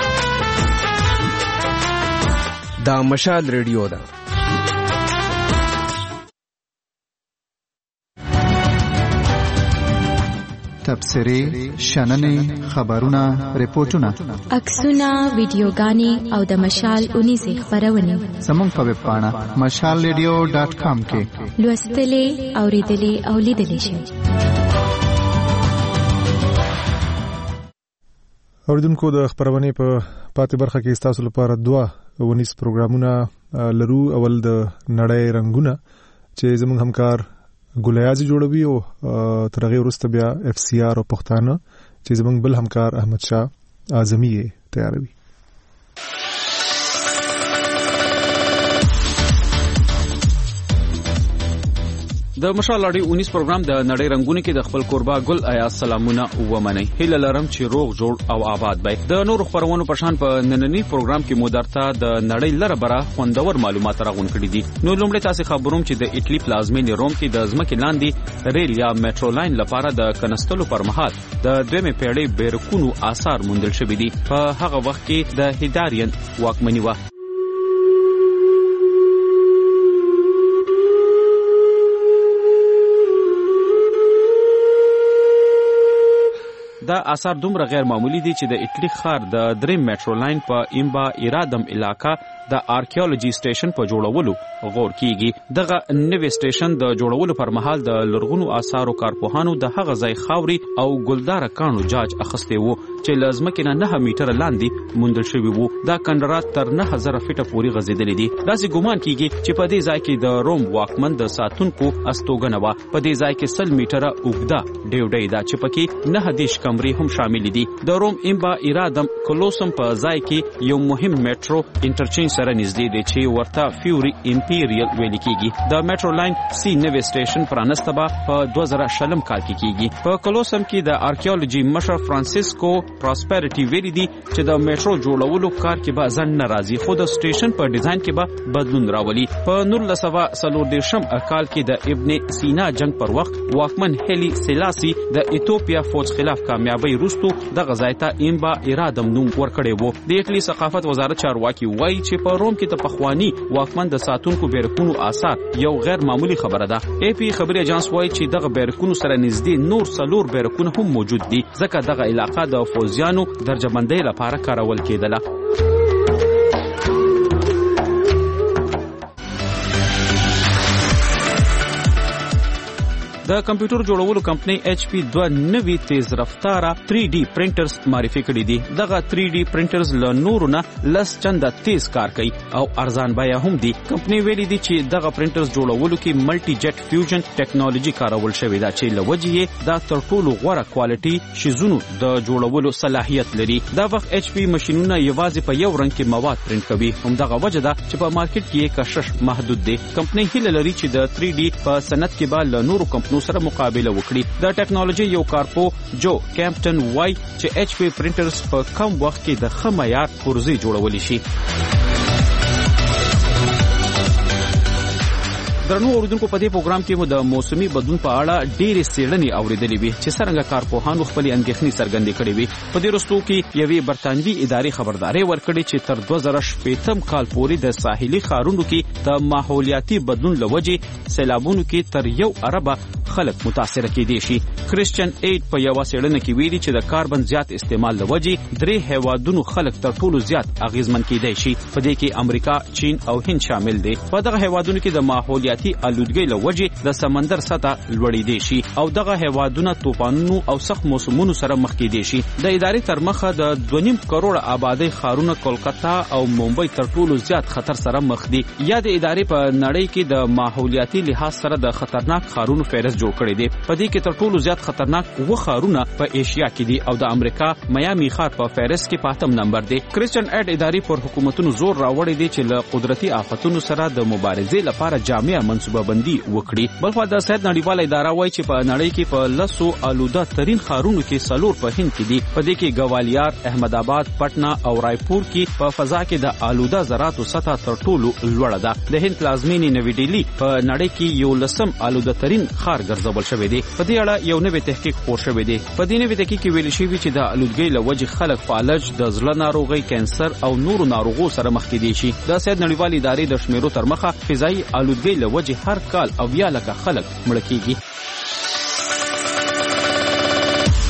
دا مشال ریډیو ده. تبصرې شننې خبرونه ریپورتونه عکسونه ویډیوګانې او د مشال 19 خبرونه زموږ په ویب پاڼه mashalradio.com کې لوستلې اوریدلې او لیدلې شئ. اوریدونکو د خبرونه په پاتې برخه کې تاسو لپاره 2 ونیس پروګرامونه لرو. اول د نړۍ رنگونه چې زموږ همکار ګولیازي جوړوي او تر هغه وروسته بیا اف سی آر او پښتانه چې زموږ بل همکار احمد شاه اعظمي تیاروي. د مشال اړي 19 پروګرام د نړۍ رنگونه کې د خپل قربا ګل آیا سلامونه ومني. هیله لرم چې روغ جوړ او آباد وي. د نور خبرونو په شان په نننی پروګرام کې مودرته د نړۍ لره بره خوندور معلومات راغون کړي دي. نو لومړی تاسو خبروم چې د اټلی پلازمینې روم کې د ځمکې لاندې ریل یا میټرو لاین لپاره د کنستلو پر مهال د دویمه پیړۍ بیرکونو آثار موندل شوي دي. په هغه وخت کې د هیداریان واکمني و. دا اثر دومره غیر معمولی دي چې د اټلی ښار د دریم میټرو لاین په ایمبا ایرادم علاقه د آرکیولوژي سټیشن په جوړولو غور کیږي. دغه نوې سټیشن د جوړولو پر مهال د لرغونو آثارو کارپوهانو د هغه ځای خاوري او ګلدار کانو جاج اخسته وو چې لازمکه نه 9 میټر لاندې موندل شوی وو. دا کندرات تر 9000 فیټه پورې غځیدلې دي. داسې ګومان کیږي چې په دې ځای کې د روم واکمن د ساتونکو استوګنه و. په دې ځای کې 100 میټره اوږده ډیوډۍ دا چې پکې 9 کمرې هم شامل دي. د روم ایمبا ایرادم کلوسم په ځای کې یو مهم میټرو انټرچینج سره نږدې دی چې ورته فیوري امپیریل ویل کیږي. د میټرو لاین سی نوې سټیشن پرانستبه په 2000 کال کې کیږي. په کلوسم کې د آرکیولوژي مشر فرانسیسکو پراسپریټي ویلي دي چې د میټرو جوړولو کار کې به ځن ناراضي خو د سټیشن په ډیزاین کې به بدلون راولي. په 1940 کال کې د ابن سینا جنگ پر وخت واکمن هلی سلاسی د ایتوپیا فوج خلاف کامیابی وروسته د غزایته ایمبا ایرادم نوم ورکړی وو. د اټلی ثقافت وزارت چارواکي وایي چې په روم کې د پخوانی واکمن د ساتونکو بیرکونو آثار یو غیر معمولی خبره ده. ای پی خبري اجانس وایي چې دغه بیرکونو سره نږدې نور 4 بیرکونه هم موجود دي ځکه دغه علاقه د فوزیانو درجه‌بندۍ لپاره کارول کېدله. د کمپیوټر جوړولو کمپنۍ ایچ پی 2 نوي تیز رفتاره 3D پرینټرز معرفي کړي دي. دغه 3D پرینټرز له نورو نه لس چنده تیز کار کوي او ارزان بیه هم دي. کمپنۍ ویلي دي چې دغه پرینټرز جوړولو کې ملټي جټ فیوژن ټیکنالوژي کارول شوې ده چې لوجې دا تر ټولو غوړه کوالټي شیزونو د جوړولو صلاحیت لري. دا وخت ایچ پی ماشينونه یوازې په یو رنګ کې مواد پرینټ کوي. همدغه وجه ده چې په مارکیټ کې کشش محدود دي. کمپنۍ هیله لري چې د 3D په صنعت کې به له نورو کمپنیو سره مقابله وکړي. د ټیکنالوژي یو کارپو جو کیمپټن وای چې ایچ پی پرینټرز په کم وخت کې د خمایار پرزې جوړول شي. درنو اوریدونکو په دې پروګرام کې مو د موسمي بدلون په اړه ډېرې څېړنې اوریدلې وي چې څنګه کارپوهانو خپل اندېښنې څرګندې کړې وي. په دې وروستو کې یوې برتانوي ادارې خبرداري ورکړې چې تر 2015 کال پورې د ساحلي ښارونو کې د ماحولیاتي بدلون لوجې سیلابونو کې تر 1 ارب خلک متاثر کېدي شي. کرسچن ایډ په یو څېړنه کې ویلي چې د کاربن زیات استعمال لوجې 3 هیوادونو خلک تر ټولو زیات اغیزمن کېدي شي. په دې کې امریکا، چین او هند شامل دي. په دغه هیوادونو کې د ماحولیاتي آلودګۍ لوجې د سمندر سطح لوړېدي شي او دغه هیوادونه طوفانونو او سخت موسمونو سره مخ کېدي شي. د ادارې تر مخه د 2.5 کروڑ آبادی ښارونه کولکتا او ممبئی تر ټولو زیات خطر سره مخ دي. یا د ادارې په نړۍ کې د ماحولیاتي لحاظ سره د خطرناک ښارونو فهرست جوړ کړی دی. په دې کې تر ټولو زیات خطرناک و ښارونه په ایشیا کې دي او د امریکا میامي ښار په فهرست کې 5م نمبر دی. کرسچن ایډ ادارې پر حکومتونو زور راوړی دی چې له قدرتي آفتونو سره د مبارزې لپاره جامع منصوبه بندي وکړي. بلخو د صحت نړیواله اداره وایي چې په نړۍ کې په لسو آلوده ترين ښارونو کې 4 په هند کې دي. په دې کې ګوالیار، احمد آباد، پټنا او رایپور کې په فضا کې د آلوده ذراتو سطح تر ټولو لوړه ده. د هند پلازمینې نوی ډیلی په نړۍ کې یو لسم آلوده ترين ښار ګرځول شوی دی. په دې اړه یو نوی تحقیق خپور شوی دی. په دې نوی تحقیق کې ویل شوی چې د آلودګۍ له وجې خلک فالج، د زړه ناروغۍ، کانسر او نورو ناروغو سره مخ کېدي شي. د صحت نړیواله ادارې د شمیرو تر مخه فضایي آلودګۍ له وجې هر کال 80 لک خلک مړ کېږي.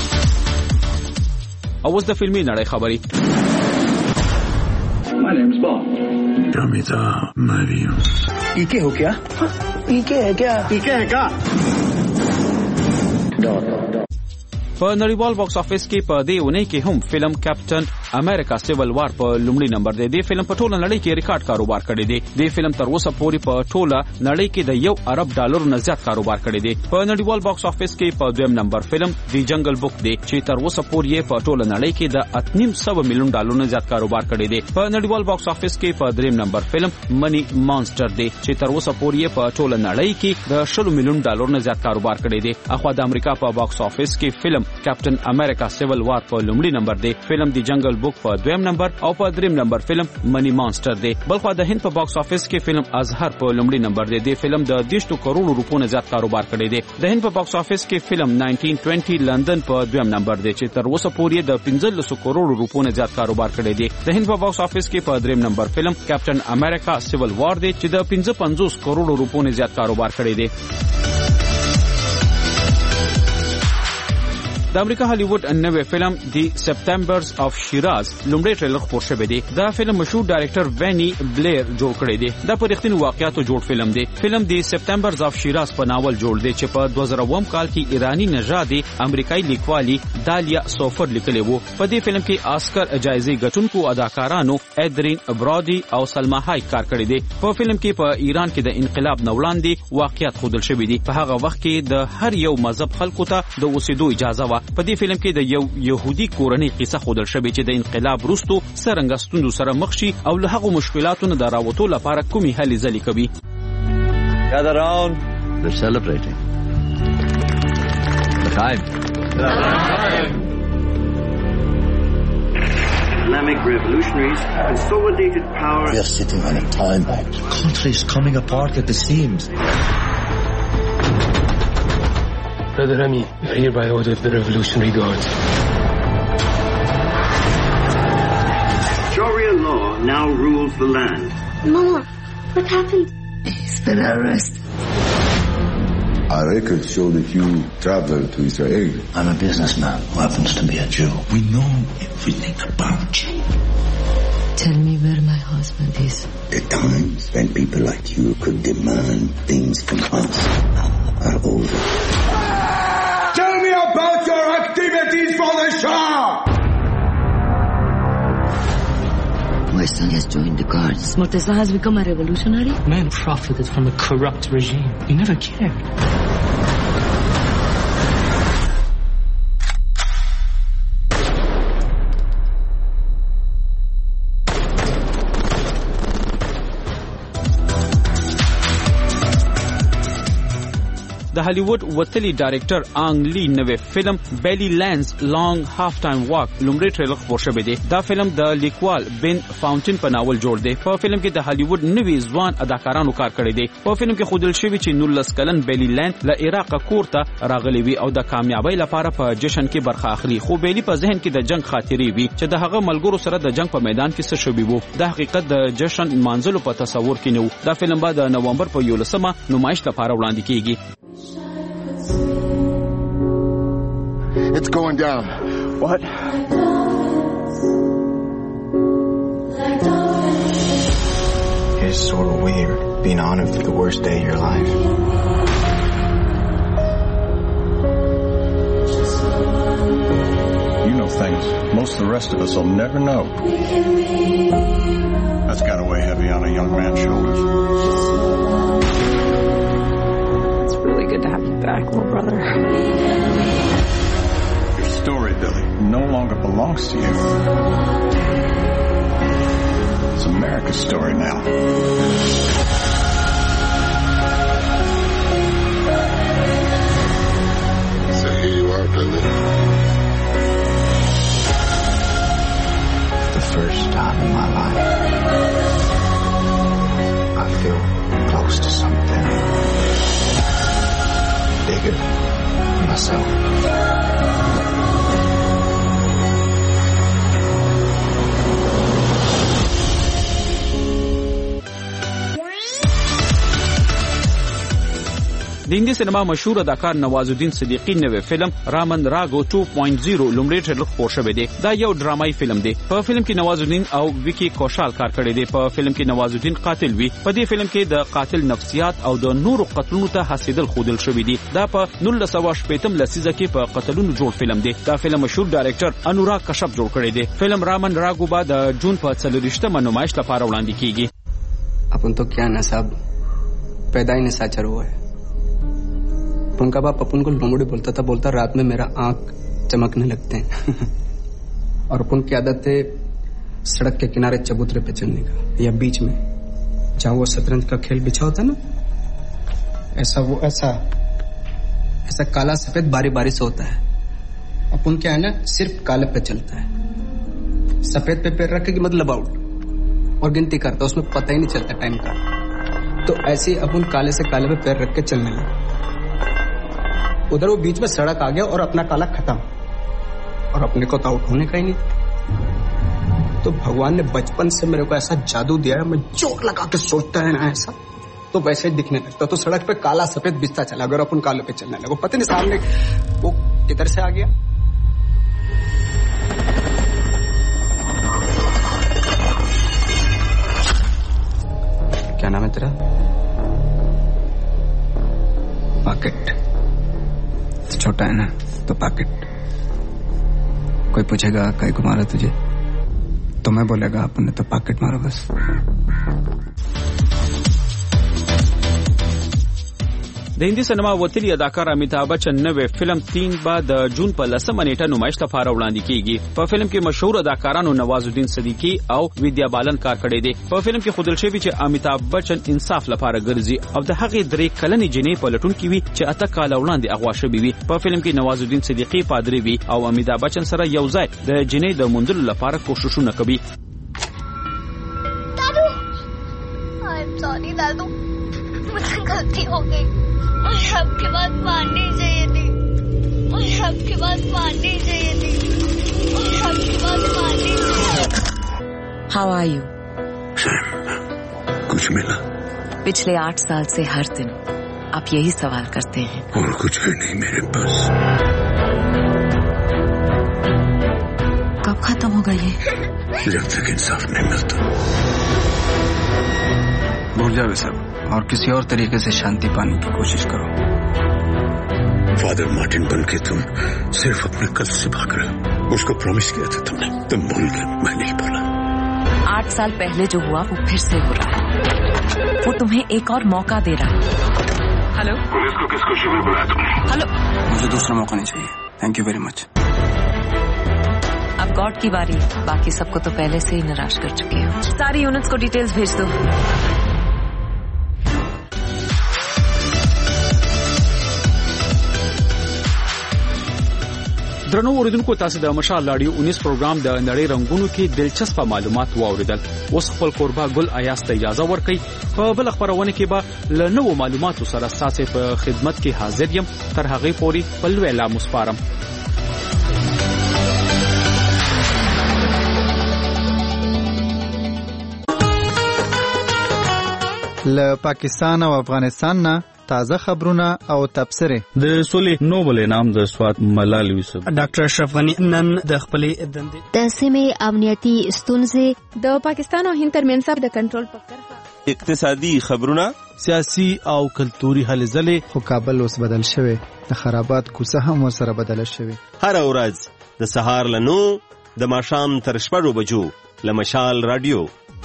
او اوس د فلمي نړۍ خبري. My name's Bond. Kamita Mario. ¿Y qué ho kya? ¿Y qué है क्या? په نړیوال باکس افیس کې په دې ونې کې هم فلم کیپټن امریکا سیول وار په لومړي نمبر دی. د فلم په ټوله نړۍ کې ریکارډ کاروبار کړی دی. د فلم تر اوسه پورې په ټوله نړۍ کې د $1 ارب نه زیات کاروبار کړی دی. په نړیوال باکس افیس کې په دویم نمبر فلم دی جنگل بوک دی چې تر اوسه پورې په ټوله نړۍ کې د $8.5 ملیون نه زیات کاروبار کړی دی. په نړیوال باکس افیس کې په دریم نمبر فلم منی مانسټر دی چې تر اوسه پورې په ټوله نړۍ کې د $10 ملیون نه زیات کاروبار کړی دی. اخوا د امریکا په باکس افیس کې فلم کیپټن امریکا سیول وار په لومړي نمبر دی. فلم دی جنگل بوک په دویم نمبر او په دریم نمبر فلم منی مانسټر دی. بلخو د هند په باکس افیس کې فلم ازهر په لومړي نمبر دی. د فلم د 10 کروڑ روپو نه زیات کاروبار کړی دی. د هند په باکس افیس کې فلم 1920 لندن په دویم نمبر دی چې تر اوسه پورې د 15 کروڑ روپو نه زیات کاروبار کړی دی. د هند په باکس افیس کې په دریم نمبر فلم کیپټن امریکا سیول وار دی چې د 55 کروڑ روپو نه زیات کاروبار کړی دی. د امریکا هالیوډ نوې فلم دی سپټمبرز اف شیراز لومړی ټریلر خپور شوی دی. دا فلم مشهور ډایرکټر وینی بلیر جوړ کړی دی. دا په رښتینو واقعیاتو جوړ فلم دی. فلم دی سپټمبرز اف شیراز په ناول جوړ دی چې په 2000 کال کې ایرانی نژادي امریکایي لیکوالي دالیا سوفر لیکلی وو. په دې فلم کې آسکر جایزې ګټونکو اداکارانو ایدرین برادي او سلما هایک کار کړی دی. په فلم کې په ایران کې د انقلاب نه وړاندې واقعیت ښودل شوي دي. په هغه وخت کې د هر یو مذهب خلکو ته د اوسېدو اجازه وه. په دې فلم کې د یو يهودي کورنۍ قصه ښودل شوې چې د انقلاب وروسته څرنګه ستونزو سره مخ شي او له هغو مشکلاتو نه د راوتو لپاره کومې هلې ځلې کوي. Gather round. We're celebrating. The time. Islamic revolutionaries consolidated power. We are sitting on a time bomb. The country is coming apart at the seams. Brother Rami, you're here by order of the Revolutionary Guards. Sharia law now rules the land. Mama, what happened? He's been arrested. Our records show that you traveled to Israel. I'm a businessman who happens to be a Jew. We know everything about you. Tell me where my husband is. The times when people like you could demand things from us are over. Tell me about your activities for the Shah! My son has joined the guards. Murtaza has become a revolutionary? Man profited from a corrupt regime. He never cared. د هالیوډ وتلی ډایرکټر آنګ لی نوې فلم بیلی لینز لانګ هاف ټایم واک لومړی ټریلر خپور شوی دی. دا فلم د لیکوال بن فاونټین په ناول جوړ دی. په فلم کې د هالیوډ نوې ځوان اداکارانو کار کړی دی. په فلم کې ښودل شوی چې 19 کلن بیلی لینز له عراق کور ته راغلی وي او د کامیابی لپاره په جشن کې برخه اخلي. خو بیلی په ذهن کې د جنگ خاطرې وي چې د هغه ملګرو سره د جنگ په میدان کې څه شوي وو. د حقیقت د جشن مانځلو په تصور کې نه و. دا فلم به د نومبر په 11مه نمایش لپاره وړاندې کیږي. It's going down. What? It's sort of weird being honored for the worst day of your life. You know things most of the rest of us will never know. That's got to weigh heavy on a young man's shoulders. It's really good to have you back, little brother. Story, Billy, no longer belongs to you. It's America's story now. So here you are, Billy. The first time in my life, I feel close to something bigger than myself. د هندي سینما مشهور اداکار نوازالدین صدیقی نوې فلم رامن راګو 2.0 لومړی ټریلر خپور شوی دی. دا یو ډرامایي فلم دی. په فلم کې نوازالدین او ویکی کوشال کار کړی دی. په فلم کې نوازالدین قاتل وي. په دې فلم کې د قاتل نفسیات او د نورو قتلونو ته حسیدل خودل شوی دی. دا په 1980 لسیزه کې په قتلونو جوړ فلم دی. دا فلم مشهور ډایرکټر انوراګ کشپ جوړ کړی دی. فلم رامن راګو با د جون په 40مه نمایش لپاره وړاندې کیږي. अपन तो क्या ना साहब पैदा ही निशाचर हुआ है. अपन का बाप अपन को लोमड़ी बोलता था, बोलता रात में मेरा आंख चमकने लगते हैं. और अपन की आदत है सड़क के किनारे चबूतरे पे चलने का या बीच में जहाँ वो शतरंज का खेल बिछा होता ना, ऐसा वो ऐसा काला सफेद बारी बारी से होता है. अपन क्या है ना सिर्फ काले पे चलता है, सफेद पे पैर रखेगी मतलब आउट और गिनती करता, उसमें पता ही नहीं चलता टाइम का. तो ऐसे ही अपन काले से काले पे पैर रख के चलने लगे. उधर वो बीच में सड़क आ गया और अपना काला खत्म, और अपने को तो आउट होने का ही नहीं. तो भगवान ने बचपन से मेरे को ऐसा जादू दिया है, मैं जोर लगा के सोचता है ना ऐसा तो वैसे ही दिखने लगता. तो सड़क पे काला सफेद बिस्ता चला गया और अपन काले पे चलने लगे. पता नहीं सामने वो किधर से आ गया. क्या नाम है तेरा? पॉकेट. छोटा है ना तो पॉकेट. कोई पूछेगा कहीं को मारा तुझे तो मैं बोलेगा आपने तो पॉकेट मारा बस. د هندي سینما وتلی اداکار امیتابھ بچن نوې فلم 3 با د جون په 10مه نیټه نمایش لپاره وړاندې کیږي. په فلم کې مشهور اداکارانو نوازالدین صدیقی او ویدیا بالن کار کړی دی. په فلم کې خودل شوی چې امیتابھ بچن انصاف لپاره ګرځي او د هغې 3 کلنې جنې په لټون کې وي چې 8 کال وړاندې اغوا شوی وي. په فلم کې نوازالدین صدیقی پادری وي او امیتابھ بچن سره یو ځای د جنې د موندلو لپاره کوششونه کوي. दादू, I'm sorry दादू, मुझसे गलती हो गई. मुझे आपके बात माननी चाहिए थी. मुझे आपकी बात माननी चाहिए थी. मुझे आपकी बात माननी चाहिए. How are you? कुछ मिला? पिछले 8 साल से हर दिन आप यही सवाल करते हैं. और कुछ भी नहीं मेरे पास. कब खत्म होगा ये? जब तक इंसाफ नहीं मिलता. भूल जाओ सब और किसी और तरीके से शांति पाने की कोशिश करो. फादर मार्टिन बन के तुम सिर्फ अपने कल से भाग रहे हो. उसको प्रॉमिस किया था तुमने, तुम भूल गए. मैं नहीं भूला. 8 साल पहले जो हुआ वो फिर से हो रहा है. वो तुम्हें एक और मौका दे रहा है. हेलो, पुलिस को किस खुशी में बुलाया तुमने? हेलो, मुझे दूसरा मौका नहीं चाहिए. Thank you very much. अब गॉड की बारी. बाकी सबको तो पहले से ही निराश कर चुके हो. सारी यूनिट्स को डिटेल्स भेज दो. درنو اوریدونکو تاسو د مشال رادیو 19 پروګرام د نړۍ رنگونو کې دلچسپ معلومات واوریدل. اوس خپل قربا ګل ایاس ته اجازه ورکړئ. په بل خبرونه کې به له نوو معلوماتو سره تاسو په خدمت کې حاضر یم. تر هغه پورې په لوی لا مسپارم. له پاکستان او افغانستان نه تازه خبرونه او تبصره. د سولې نوبل انعام د سوات ملال یوسف. ډاکټر اشرف غنی نن د خپلې دندې د سیمې امنیتي ستونزې د پاکستان او هند ترمنځ د کنټرول په کرښه اقتصادي خبرونه سیاسي او کلتوري هلې ځلې. خو کابل اوس بدل شوی. د خرابات کوڅه هم ورسره بدله شوی. هر ورځ د سهار له 9 د ماښام تر 6 بجو له مشال رادیو.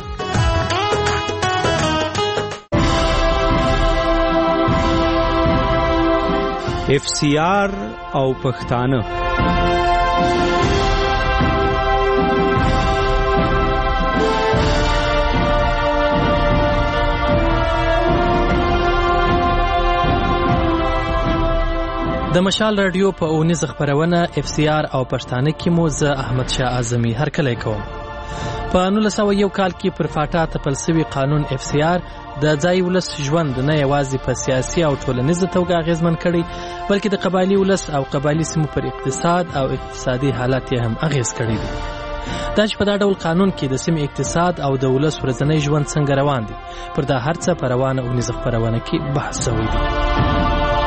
FCR او پښتانه. د مشال رادیو په اونیز خبرونه FCR او پښتانه کې مو زه احمد شاه اعظمي هرکلی کوم. په 1901 کال کې پر فاټا تپلسوي قانون FCR د ځای ولس ژوند نه یوازې په سیاسي او ټولنیزه توګه اغیزمن کړي بلکې د قبایلي ولس او قبایلي سیمو پر اقتصاد او اقتصادي حالات یې هم اغیز کړی دي. دا چې په دا ډول قانون کې د سیمې اقتصاد او د ولس ورځنی ژوند څنګه روان دي پر دا هر څه په روانه اونیزه خبرونه کې بحث شوی دی.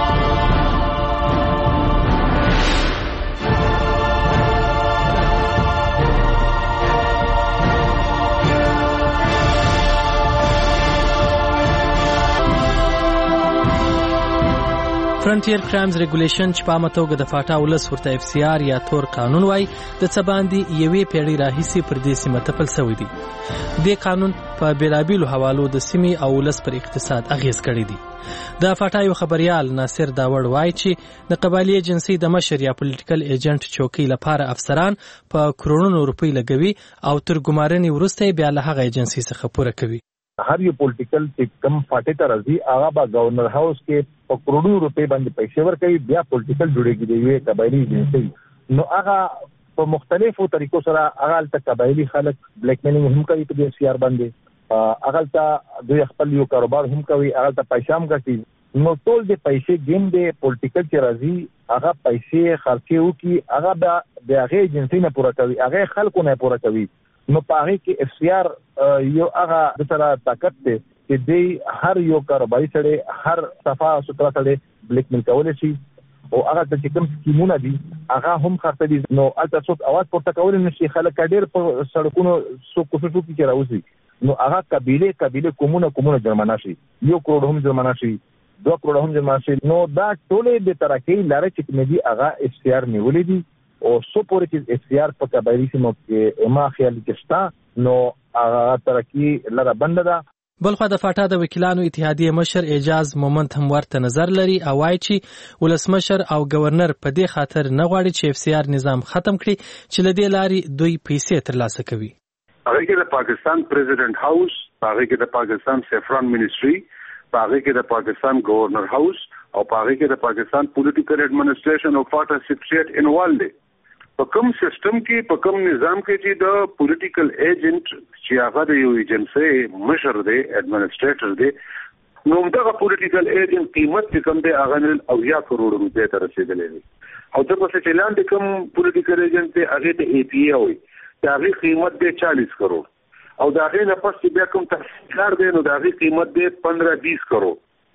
فرنټیر کرایمز ریګولیشن چې په عامه توګه د فاټا ولس ورته FCR یا تور قانون وای د څه باندې یوې پیړۍ راهیسې پر دې سیمه تپل شوی دی. دې قانون په بیلابیلو حوالو د سیمې او ولس پر اقتصاد اغیز کړی دی. د فاټا یو خبريال ناصر داوړ وای چې د قبایلی ایجنسی د مشر یا پولیټیکل ایجنټ چوکۍ لپاره افسران په کرونو روپۍ لګوي او تر ګمارنې وروسته بیا له هغه ایجنسی څخه پوره کوي. هر یو پولیټیکل چې کم فاټې ته راځي هغه به گورنر هاوس کې په کروڑو روپۍ باندې پیسې ورکوي، بیا پولیټیکل جوړېږي د یوې قبایلی ایجنسی. نو هغه په مختلفو طریقو سره هغه ته قبایلی خلک بلیک میلینګ هم کوي په FCR باندې، هغه ته دوی خپل یو کاروبار هم کوي، هغه ته پیسې هم ګټي. نو ټول د پیسې گیم دی پولیټیکل چې راځي هغه پیسې خرڅي وکي، هغه د هغه ایجنسی نه پوره کوي، هغه خلکو نه پوره کوي. نو پاره کې FCR یو هغه د سره طاقت دی چې دی هر یو کاروباري سره هر صفه ستره سره بلیک میل کول شي او هغه د کوم سکیمونه دي هغه هم خرڅ دي. نو البته څوک اواز پورته کول نشي، خلک ډېر په سړکونو څوک کې راوځي. نو هغه قبيله کومونه جرمانه شي، 1 کروڑ هم جرمانه شي، 2 کروڑ هم جرمانه شي. نو دا ټولې د ترقی لاره چې کومې دي هغه FCR نیولې دي او سو پورې چې FCR په قبایلی سیمو کې ما خیال کې شته نو هغه ترقی لاره بند ده. بلخو د فاټا د وکیلانو اتحادیه مشر اعجاز مومند هم ورته نظر لري او وايي چې ولسمشر او گورنر په دې خاطر نه غواړي چې FCR نظام ختم کړي چې له دې لارې دوی پیسې ترلاسه کوي. هغه کې د پاکستان پریزیدنت هاوس، هغه کې د پاکستان سیفران منیسټری، هغه کې د پاکستان گورنر هاوس او هغه کې د پاکستان پولیټیکل ایڈمنسټریشن او فاټا سیکریټریټ انوالو دي. په کوم سیستم کې په کوم نظام کې چې د پولیټیکل ایجنټ چې هغه د یو ایجنسی مشر دی ایڈمنسټریټر دی، نو دغه پولیټیکل ایجنټ قیمت چې کوم دی هغه 9 کروڑ روپۍ ته رسیدلې دي. او د پسې چلان د کوم پولیټیکل ایجنټ دی هغه ته APA وي، دا غي قیمت دی 40 کروڑ او دا غي نه پس بیا کوم تحصیلدار دی نو دا غي قیمت دی 15-20 کروڑ.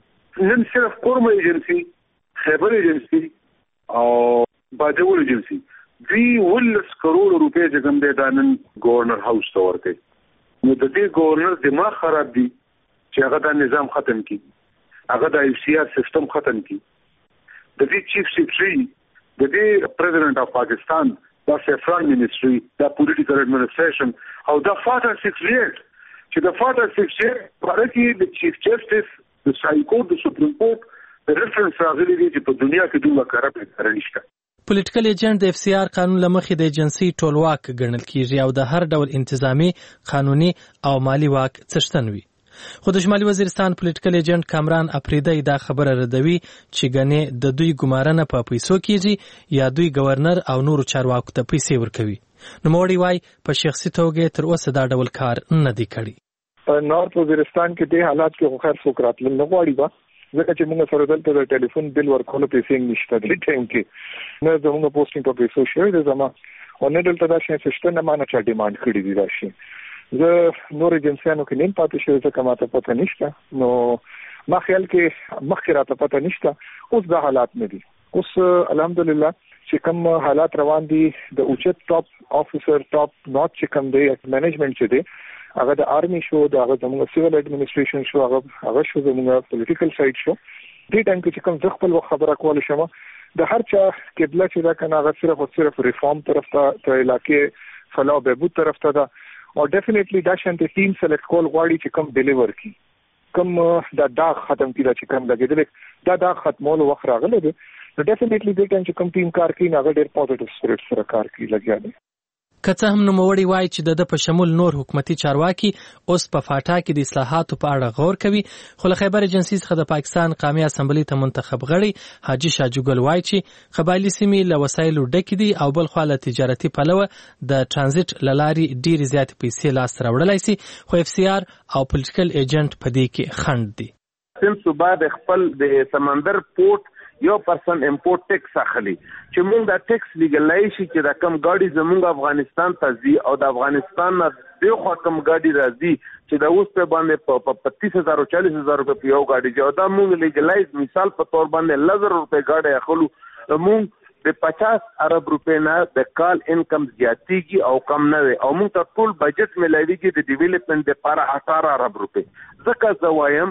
نن صرف کورم ایجنسی، خیبر ایجنسی او باجوړ ایجنسی دی 10 کروڑ روپۍ چې کوم دی دا نن گورنر هاوس ته ورکړي. نو د دې گورنر دماغ خراب دی چې هغه دا نظام ختم کړي، هغه د FCR سیستم ختم کړي. د دې چیف سیکریټری، د دې پریزیدنت اف پاکستان، دا سیفران منیسټری، دا پولیټیکل ایڈمنسټریشن او دا فاټا سیکریټریټ چې د فاټا سیکریټریټ په اړه کې د چیف جسټس، د های کورټ، د سپریم کورټ د ریفرنس راغلي دي چې په دنیا کې دومره کرپټ نشته. پولیټیکل ایجنټ د FCR قانون لمخې د ایجنسی ټولواک ګڼل کیږي او د هر ډول انتظامی، قانوني او مالی واک څښتن وي. خو د شمالي وزیرستان پولیټیکل ایجنټ کامران اپریدی دا خبره ردوي چې ګنې د دوی ګمارنه په پیسو کیږي یا دوی گورنر او نورو چارواکو ته پیسې ورکوي. نو موړي وای په شخصي توګه تر اوسه دا ډول کار نه دی کړی. په نورث وزیرستان کې د حالات کې خو خیر څوک راتلل نه غواړي با، ځکه چې موږ سره دلته د ټلیفون بل ورکولو پیسې نشته د ټیم کې، نه زموږ پوسټینګ په پیسو شوی د زما او نه دلته دا شي سیستم نه مانه چا ډیماند کړی دی راشي. زه نور ایجنسیانو کې نیم پاتې شوی ځکه ماته پته نشته. نو ما خیال کې مخکې راته پته نشته، اوس دا حالات نه دي. اوس الحمدلله چې کوم حالات روان دي د اوچت ټاپ افیسر ټاپ نوٹ چې کوم دی مینجمنت چې دی هغه د آرمی شو، د هغه زموږ سیول ایڈمنسټریشن شو، هغه شو زموږ پولیټیکل سایډ شو. دې ټایم کې چې کوم ځ خپل خبره کول شم د هر چا قبله چې دا کنه هغه صرف ریفارم طرف ته علاقې فلاح و بهبود طرف ته ده او ډیفینیټلی دا شانته ټیم سلیکټ کول غواړي چې کوم ډیلیور کی کوم دا داغ ختم کړي چې کوم لګیدل دا داغ ختمول وخت راغله دي. نو ډیفینیټلی دې ټایم چې کوم ټیم کار کوي هغه ډېر پوزټیو سپریټ سره کار کوي لګیا دي. که څه هم نوموړی وایي چې د په شمول نور حکومتي چارواکي اوس په فاټا کې د اصلاحاتو په اړه غور کوي، خو له خیبر ایجنسی څخه د پاکستان قومي اسمبلی ته منتخب غړي حاجی شاجوګل وایي چې قبایلی سیمې له وسایلو ډکې دي او بل خو له تجارتي پلوه د ترانزیت لاري ډېرې زیاتې پیسې لاس راوړلای شي، خو FCR او پولیټیکل ایجنټ په دې کې خنډ دي. سم صوبه د خپل د سمندر پورت 1% امپورټ ټیکس اخلي چې موږ دا ټیکس لیګلای شي چې دا کم ګاډي زموږ افغانستان ته ځي او د افغانستان نه دغه کم ګاډي راځي چې دا اوس په باندې په 35000 او 40000 روپے په یو ګاډي جو دا موږ لیګلایز مثال په تور باندې 1000 روپے ګاډي اخلو موږ د 50 ارب روپے نه د کال انکم زیاتیږي او کم نه وي او موږ ته ټول بجټ ملایويږي د ډیولپمنٹ لپاره 18 ارب روپے ځکه زوایم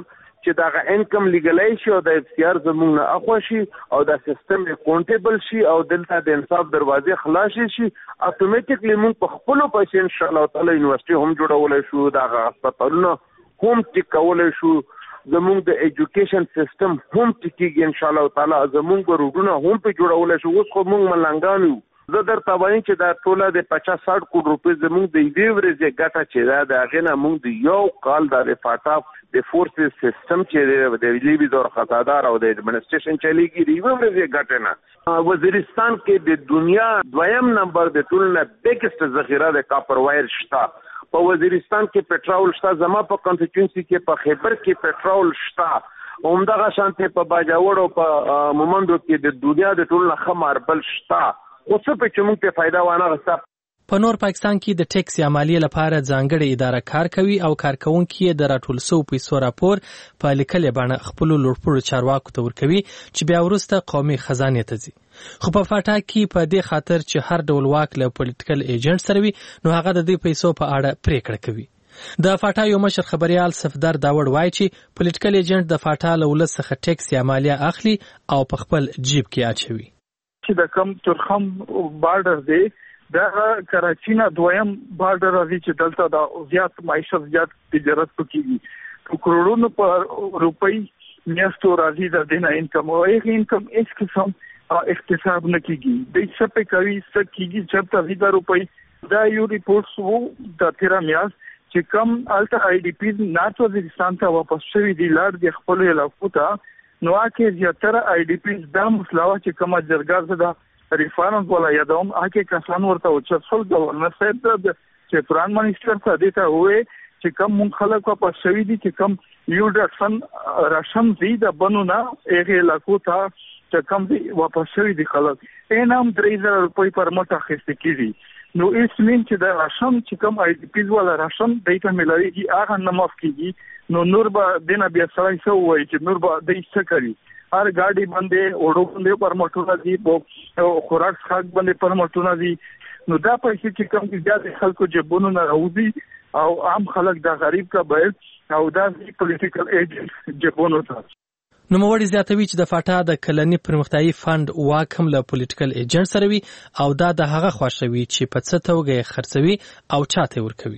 چې دا انکم لیګلای شي او د اف سی آر زموږ نه اخوا شي او دا سیستم اکاونټیبل شي او دلته د انصاف دروازې خلاص شي اتوماتیکلی موږ په خپل پیسې ان شاء الله تعالی یونیورسيټي هم جوړولای شو دا هسپتالونه هم ټیکولای شو زموږ د ایجوکیشن سیستم هم ټیکيږي ان شاء الله تعالی زموږ روډونه هم په جوړولای شو. اوس خو موږ ملنګان یو زه درته وایم چې دا ټوله د 50-60 کوټ روپۍ زموږ د یوې ورځې ګټه چې دا د هغې نه موږ د یو کال د رفاټا د فورسز سیستم چې د لیبي دور خطادار او د ایڈمنسټریشن چلیږي د یوې ورځې ګټه نه وزیرستان کې د دنیا دویم نمبر د ټول نه بیګسټ ذخیره د کاپر وایر شته. په وزیرستان کې پټرول شته، زما په کانسټیټوئنسي کې په خیبر کې پټرول شته، همدغه شانتې په باجوړ او په مومندو کې د دنیا د ټول نه ښه ماربل شته. خو څه په چې موږ ته فایده وانه غوښته. په نور پاکستان کې د ټیکس یا مالیې لپاره ځانګړې اداره کار کوي او کارکونکي د راټول شوو پیسو راپور په لیکلې بڼه خپلو لوړپوړو چارواکو ته ورکوي چې بیا وروسته قومي خزانې ته ځي. خو په فاټا کې په دې خاطر چې هر ډول واک له پولیټیکل ایجنټ سره وي نو هغه د دې پیسو په اړه پریکړه کوي. د فاټا یو مشر خبريال صفدر داوړ وایي چې پولیټیکل ایجنټ د فاټا له ولس څخه ټیکس یا مالیه اخلي او په خپل جیب کې اچوي. چې د کم ترخم بارډر دی دا کراچي نه دویم بارډر راځي چې دلته د زیات معیشت زیات تجارت کوي په کروڑونو په روپۍ میاشتو راځي د دینه انکم او هغه انکم هیڅ قسم احتساب نه کیږي د څه په کوي څه کیږي چې په 1000 روپۍ دا یو ریپورت وو د 13 میاشت چې کم الټا آی ډی پی نارت وزیرستان ته واپس شوی دی لار د خپل علاقو ته نو کې زیاتره آی ډی پی دا مسلاوه چې کومه جرګه زده ریفرنس ولا یادوم هغه کسان ورته او چې څل گورنر صاحب د چې پران منیسټر ته دیته وې چې کوم مون خلک په شوی دي چې کوم یو ډکسن راشم دي د بنونه هغه علاقو ته چې کوم دي واپس شوی دي خلک اینام 3000 روپۍ پر مټه خسته کیږي. نو اسمن چې د راشم چې کوم آی ډی پی ولا راشم دایته ملایږي هغه نه ماف کیږي. نو نور به دینه بیا سړی سو وای چې نور به د څه کوي هر ګاډي باندې اوړو باندې پرمټونه دي په خوراک خاک باندې پرمټونه دي. نو دا پیسې چې کوم دي د خلکو جيبونو نه راوځي او عام خلک د غریب کا بیل او دا پولیټیکل ایجنټ جيبونو ته. نو موړي زیاتوي چې د فاټا د کلنی پرمختیایي فند واک هم له پولیټیکل ایجنټ سره وي او دا د هغه خوښوي چې په څه توګه خرڅوي او چاته ورکوي.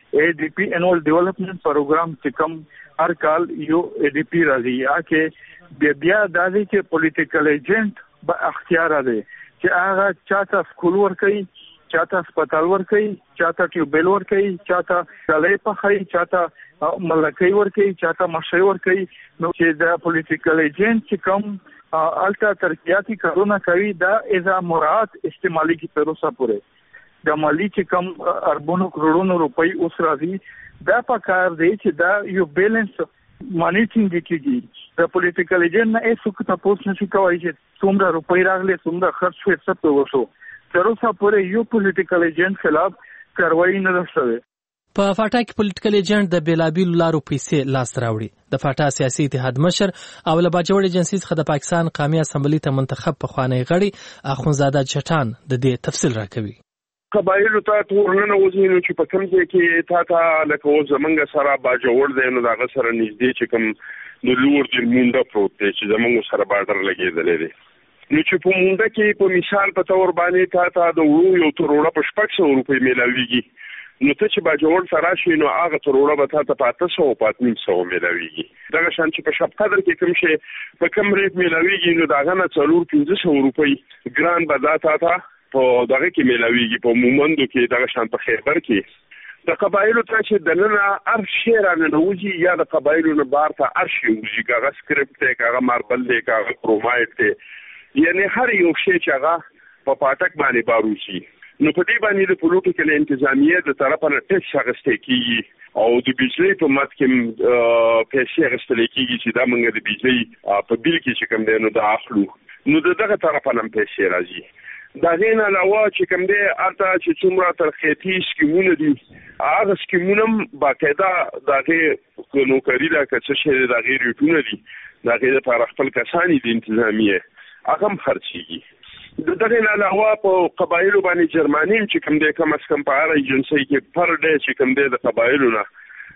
ADP انوال ډیولپمنٹ پروګرام چې کوم هر کال یو ADP راځي هغه بیا د دې چې پولیټیکل ایجنټ به اختیار لري چې هغه چاته سکول ورکوي، چاته هسپتال ورکوي، چاته ټیوبل ورکوي، چاته کلې پخای، چاته ملکي ورکوي، چاته مشي ورکوي. نو چې د پولیټیکل ایجنټ چې کوم الټا ترقیاتی کارونه کوي دا اذا مراد استعمالي کی پروسه پوره د مالی چې کم اربونو کروڑونو روپۍ اوس راځي دا په کار دی چې دا یو بیلنس مانیټینګ کیږي. د پولیټیکل ایجنټ نه هیڅ تاسو نشي کولی چې څومره روپۍ راغلي څومره خرج شوی څه په وشو تر اوسه پورې یو پولیټیکل ایجنټ خلاف کاروایی نه ده شوې. په فاټا کې پولیټیکل ایجنټ د بیلابیلو لارو پیسې لاس راوړي. د فاټا سیاسي اتحاد مشر او له باجوړ ایجنسی څخه د پاکستان قومي اسمبلی ته منتخب پخوانی غړي اخونزاده چټان د دې تفصیل راکوي. قبایلو ته ورننه وځي نو چې په کوم ځای کې تا لکه اوس زمونږ سره باجوړ دی نو دغه سره نږدې چې کوم د لور د مونډه پروت دی چې زمونږ سره بارډر لګېدلی دی. نو چې په مونډه کې په مثال په تور باندې تا د وړو یو تروړه په 600 روپۍ میلاویږي نو ته چې باجوړ سره شي نو هغه تروړه به تا ته په 800 په 900 میلاویږي. دغه شان چې په شپ قدر کې کوم شي په کوم ریټ میلاویږي نو دغه نه 400 روپۍ ګران به دا تا په دغه کې ملاویږي. په مومندو کې دغه شان په خیبر کې د قبایلو ته چې د نن هر شی را ننوځي یا د قبایلو نه بار ته هر شی وځي هغه سکرپټ دی هغه ماربل دی هغه کرومایټ دی یعنی هر یو شی چې هغه په پاټک باندې باروسي. نو په دې باندې د پولیټیکل انتظامیه د طرفه نه ټیکس اخیستل کیږي او د بجلی په مات کې پیسې اخیستل کیږي چې دا موږ د بجلی په بیل کې چې کوم دی نو دا اخلو نو دغه طرفه نه پیسې راځي. دا غین علاوه چې کوم دی البته چې څومره ترخیتي سکیمونه دي هغه سکیمونه باقاعده دغه نوکری دا که څه د غیر ریټونه دي دغه لپاره خپل کسانی د انتظامیه هغه هم خرڅيږي. دغه علاوه په قبایلو باندې جرمانیم چې کوم دی کم از کم په هر ایجنسی کې پر ډے چې کوم دی د قبایلو نه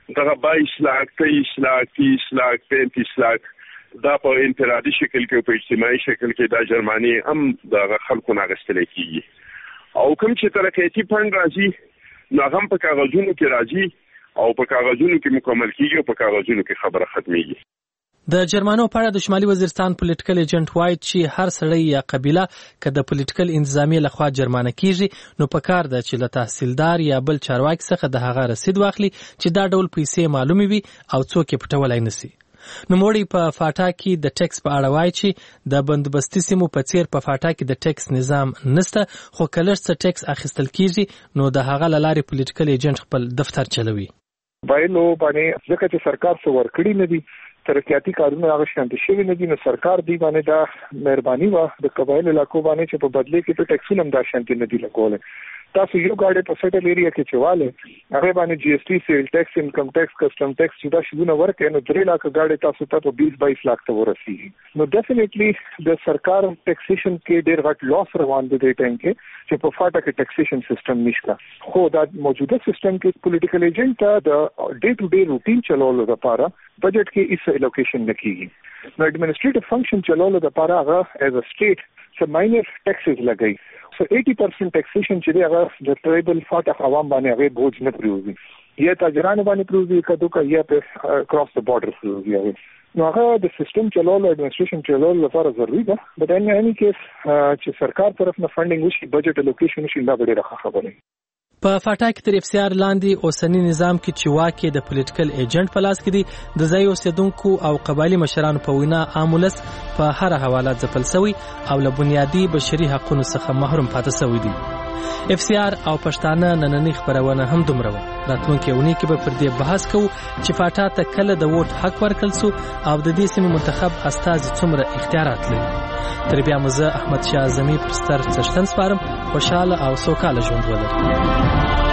دغه 22 لاک 23 لاک 30 لاک 35 لاک دا په انفرادي شکل کې په اجتماعي شکل کې دا جرماني هم د خلکو ناغستل کیږي او کوم چې ترقیاتی فند راځي نو هم په کاغذونو کې راځي او په کاغذونو کې مکمل کیږي او په کاغذونو کې خبره ختميږي. د جرمانو په اړه د شمالي وزیرستان پولیټیکل ایجنټ وایي چې هر سړی یا قبیله که د پولیټیکل انتظامیې لخوا جرمانه کیږي نو په کار ده چې له تحصیلدار یا بل چارواکي څخه د هغه رسید واخلي چې دا ډول پیسې معلومي وي او څوک یې پټولای نشي. نوموړي په فاټا کې د ټیکس په اړه وایي چې د بندوبستي سیمو په څیر په فاټا کې د ټیکس نظام نشته خو کله چې ټیکس اخیستل کیږي نو د هغه لارې پولیټیکل ایجنټ خپل دفتر چلوي. بایلو باندې ځکه چې سرکار څه ورکړي نه دي ترقیاتی کارونه هغه شانتي شوی نه دي نو سرکار دی باندې دا مهرباني وا د قبایل علاقو باندې چې په بدله کې په ټیکسونه هم دا شانتي نه دي لګول. تاسو یو ګاډي په سټل ایریا کې چواله هغه باندې جی اس ټي سیل ټیکس انکم ټیکس کسٹم ټیکس چې دا شونه ورکې نو 3 لک ګاډي تاسو ته په 20-22 لک ته ورسیږي. نو ډیفینیټلی د سرکار ټیکسیشن کې ډېر غټ لاس روان دی د ټیم کې چې په فاټا کې ټیکسیشن سیستم نشته. خو دا موجوده سیستم کې پولیټیکل ایجنټ د ډے ټو ډے روټین چلولو لپاره بجټ کې هیڅ الوکیشن نکېږي. نو ایڈمنسټریټیو فنکشن چلولو لپاره هغه ایز ا سټیټ سم ماینر ټیکسز لګي. So 80% taxation چې هغه د ټریبل فاټا عوام باندې هغه بوج نه پریوزي یا تاجرانو باندې پریوزي کدو کا یا په کراس د بارډر پریوزي. نو هغه د سیستم چلولو ایڈمنسټریشن چلولو لپاره ضروری ده بټ ان اني کیس چې سرکار طرف نه فندینګ وشي بجټ الوکیشن شي دا ډېره خبره. په فاټا کې تر اف سی آر لاندې اوسنی نظام کې چې واکې د پولیټیکل ایجنټ په لاس کې دي د ځای اوسیدونکو او قبایلی مشرانو په وینا عامولس په هر حواله ځپل شوی او له بنیادی بشري حقوقو څخه محروم پاتې شوی دي. اف سی آر او پښتانه نننی خبرونه هم دومره و. راتلونکي اونۍ کې به پر دې بحث کوو چې فاټا ته کله د ووټ حق ورکړل شو او د دې سیمې منتخب استازي څومره اختیارات لري. تر بیا مزه احمد شاه اعظمي پر ستر څښتن سپارم. خوشاله او سوکاله ژوند ولرئ.